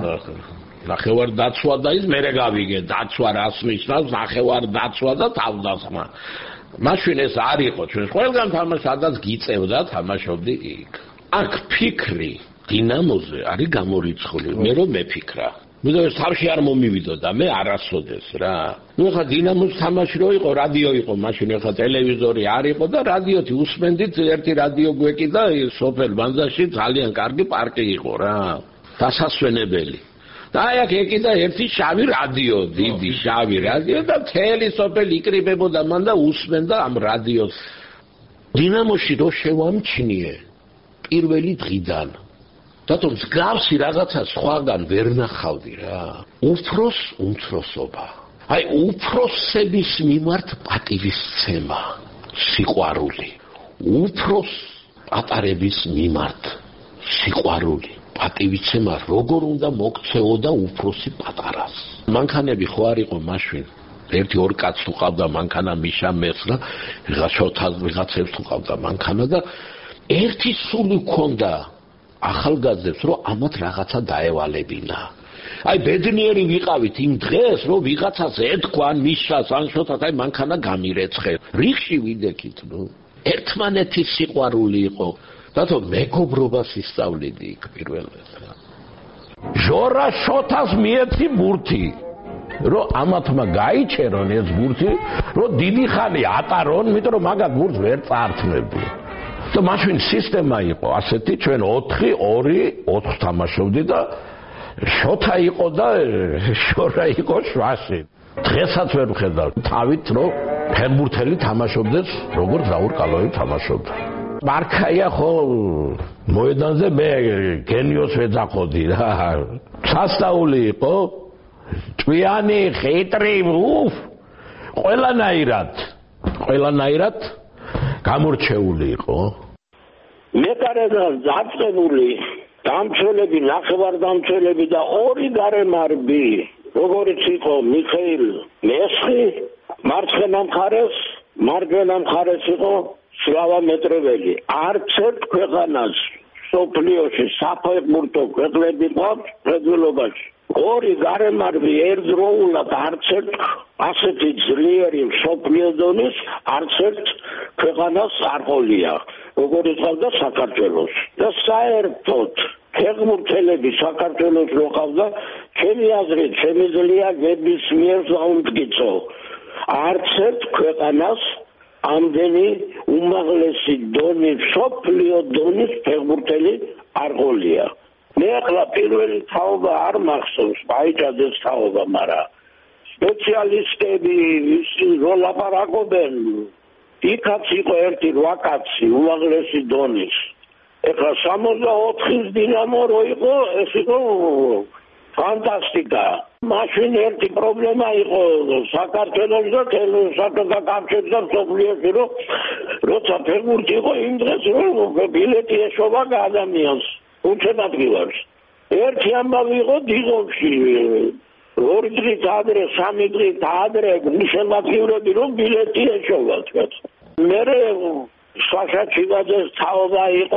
[SPEAKER 5] ნახევარ დაცვა და ის მერე გავიგე, დაცვა რას ნიშნავს, ნახევარ დაცვა და თავდასხმა. მაშინ ეს არ იყო ჩვენ ყველგან თამაში სადაც გიწევდა თამაშობდი იქ. აქ ფიქრი დინამოზე არის გამორიცხული, მე რომ მეფიქრა. მე ეს თავში არ მომივიდოდა, მე არასოდეს რა. ნუ ხა დინამოს თამაში რო იყო, რადიო იყო, მაშინ ხა ტელევიზორი არ იყო და რადიოთი უსმენდით, ერთი რადიო გვეკიდა სოფელ ბანძაში ძალიან კარგი პარკი იყო რა. დასასვენებელი. და აი აქ ეკიდა ერთი შავი რადიო, დიდი შავი რადიო და მთელი სოფელი იკრიბებოდა მან და უსმენდა ამ რადიოს. დინამოში რო შევამჩნიე პირველი დღიდან დათო მსგავსი რაღაცა სხვაგან ვერ ნახავდი რა. უფროს უმცროსობა. აი უფროსების მიმართ პატივისცემა, სიყვარული. უფროს პატარების მიმართ სიყვარული, პატივისცემა, როგორ უნდა მოქცეოდა უფროსი პატარას. მანქანები ხო არ იყო მაშინ. ერთი ორ კაცს თუ ყავდა მანქანა მიშა მეცხრა, ვიღაცა ვიღაცებს თუ ყავდა მანქანა და ერთი სული ჰქონდა ახალგაზრდებს, რომ ამათ რაღაცა დაევალებინა. აი ბედნიერი ვიყავით იმ დღეს, რომ ვიღაცას ეთქვან მიშას ან შოთას, აი მანქანა გამირეცხე. რიხში ვიდექით, ნუ. ერთმანეთის სიყვარული იყო. დათო მეგობრობას ისწავლიდი იქ პირველად. ჟორა შოთას მიეცი ბურთი. რომ ამათმა გაიჩერონ ეს ბურთი, რომ დიდი ხანი ატარონ, იმიტომ რომ მაგათ ბურთს ვერ წართმევდი. და მაშინ სისტემა იყო ასეთი, ჩვენ ოთხი ორი ოთხ თამაშობდი და შოთა იყო და შორა იყო შვაში. დღესაც ვერ ვხედავ თავით, რომ ფეხბურთელი თამაშობდეს, როგორც დაურყალოი თამაშობდა. მარქაია ხო მოედანზე მე გენიოს ვეძახოდი რა. სასწაული იყო, ჭვიანი, ხიტრი, უფ, ყველანაირად, ყველანაირად გამორჩეული იყო. მე გარედან დაწყებული დამცველები, ნახევარდამცველები და ორი გარემარბი, როგორც იყო მიხეილ მესხი, მარცხენა მხარეს, მარჯვენა მხარეს იყო სლავა მეტრეველი. არც ერთ ქვეყანას სოფლიოში საფეხბურთო ქვეყნები ყავს მხედველობაში. ორი გარემარბი ერთდროულად არც ერთ ასეთი ძლიერი მსოფლიო დონის არც ერთ ქვეყანას არ ყოლია, როგორც ყავდა საქართველოს. და საერთოდ ფეხბურთელები საქართველოს რო ყავდა, ჩემი აზრით შემიძლია ნებისმიერ დაუმტკიცო. არც ერთ ქვეყანას ამდენი უმაღლესი დონის, მსოფლიო დონის ფეხბურთელი არ ყოლია. მე ახლა პირველი თაობა არ მახსოვს, მაიჭადეს თაობა, მაგრამ სპეციალისტები ისინი რო ლაპარაკობენ, იქაც იყო ერთი რვა კაცი უმაღლესი დონის. ეხლა სამოცდაოთხის დინამო რო იყო, ეს იყო ფანტასტიკა. მაშინ ერთი პრობლემა იყო საქართველოს და საბჭოთა კავშირის და მსოფლიოში, რომ როცა ფეხბურთი იყო იმ დღეს, რომ ბილეთი ეშობა ადამიანს. უჩვენადგილებს. ერთი ამბავი იყო დიღომში. ორი დღით ადრე, სამი დღით ადრე გულშემატკივრები, რომ ბილეთი ეშოვათ. მერე საშა ჩივაძეს თაობა იყო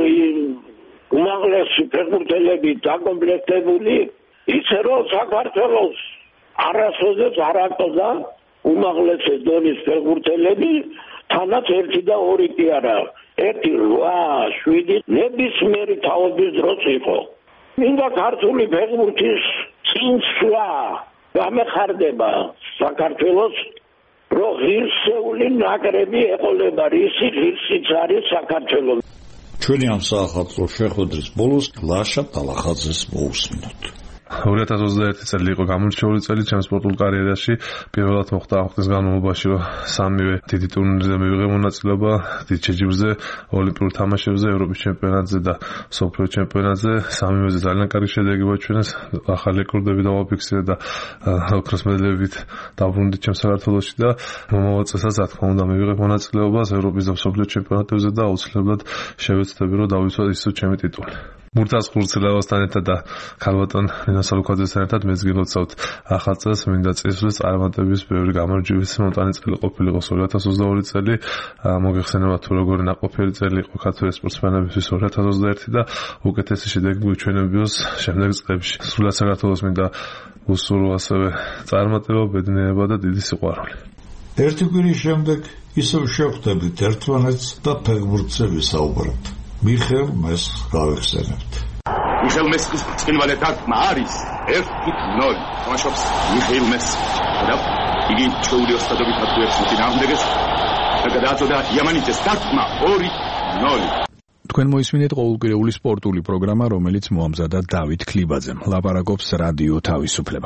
[SPEAKER 5] უმაღლესი ფეხბურთელები დაკომპლექტებული, ისე რომ საქართველოს არასოდეს არ ატყდა უმაღლესი დონის ფეხბურთელები, თანაც ერთი და ორი კი არა. ერთი რვა შვიდი ნებისმიერი თაობის დროს იყო. მინდა ქართული ფეხბურთის წინსვლა გამეხარდება საქართველოს, რომ ღირსეული ნაკრები ეყოლება, რისი ღირსიც არის საქართველოს.
[SPEAKER 7] ჩვენი ამ საახალწლო შეხვედრის ბოლოს ლაშა ტალახაძეს მოусმინოთ.
[SPEAKER 9] ორი ათას ოცდაერთი წელი იყო გამორჩეული წელი ჩემს სპორტულ კარიერაში. პირველად მოხდა ამ ხნის განმავლობაში, რომ სამივე დიდი ტურნირზე მივიღე მონაწილეობა, დიდ შეჯიბრზე, ოლიმპიურ თამაშებზე, ევროპის ჩემპიონატზე და მსოფლიო ჩემპიონატზე. სამივეზე ძალიან კარგი შედეგი მოაჩვენეს, ახალი რეკორდები დავაფიქსირე და ოქროს მედლებით დაბრუნდი ჩემს საქართველოში და მომავალ წელსაც რა თქმა უნდა მივიღე მონაწილეობას ევროპის და მსოფლიო ჩემპიონატებზე და აუცილებლად შევეცდები, რომ დავიცვათ ისო ჩემი ტიტული. მურთას ხურცელავასთან ერთად და ქალბატონ ნინო სალუკაძესთან ერთად მეც გილოცავთ ახალ წელს, მინდა წესვლის წარმატების ბევრი გამარჯვების მომტანი წელი ყოფილიყოს ორი ათას ოცდაორი წელი. მოგეხსენება თუ როგორი ნაყოფიერი წელი იყო ქართველი სპორტსმენებისთვის ორი ათას ოცდაერთი და უკეთესი შედეგი გვიჩვენებიოს შემდეგ წლებში. სრულად საქართველოს მინდა უსურვო ასევე წარმატება, ბედნიერება და დიდი სიყვარული.
[SPEAKER 7] ერთი კვირის შემდეგ ისევ შევხვდებით ერთმანეთს და ფეხბურთზე ვისაუბრებთ. მიხელ მეს გავეხსენებთ.
[SPEAKER 10] მიხელ მესის ბრწყინვალე დაგმა არის ერთი ნული. თამაშობს მიხელ მეს. და იგი ჩვეული ოსტატობით აქტუებს მოწინააღმდეგეს და გადააწოდა იამანიძეს დაგმა ორი ნული.
[SPEAKER 6] თქვენ მოისმინეთ ყოველკვირეული სპორტული პროგრამა, რომელიც მოამზადა დავით ქლიბაძემ. ლაპარაკობს რადიო თავისუფლება.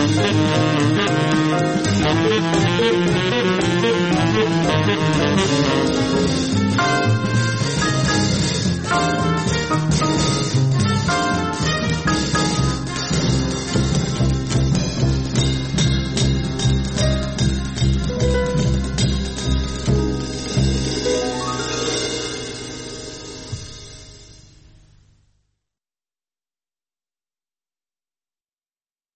[SPEAKER 11] Thank you.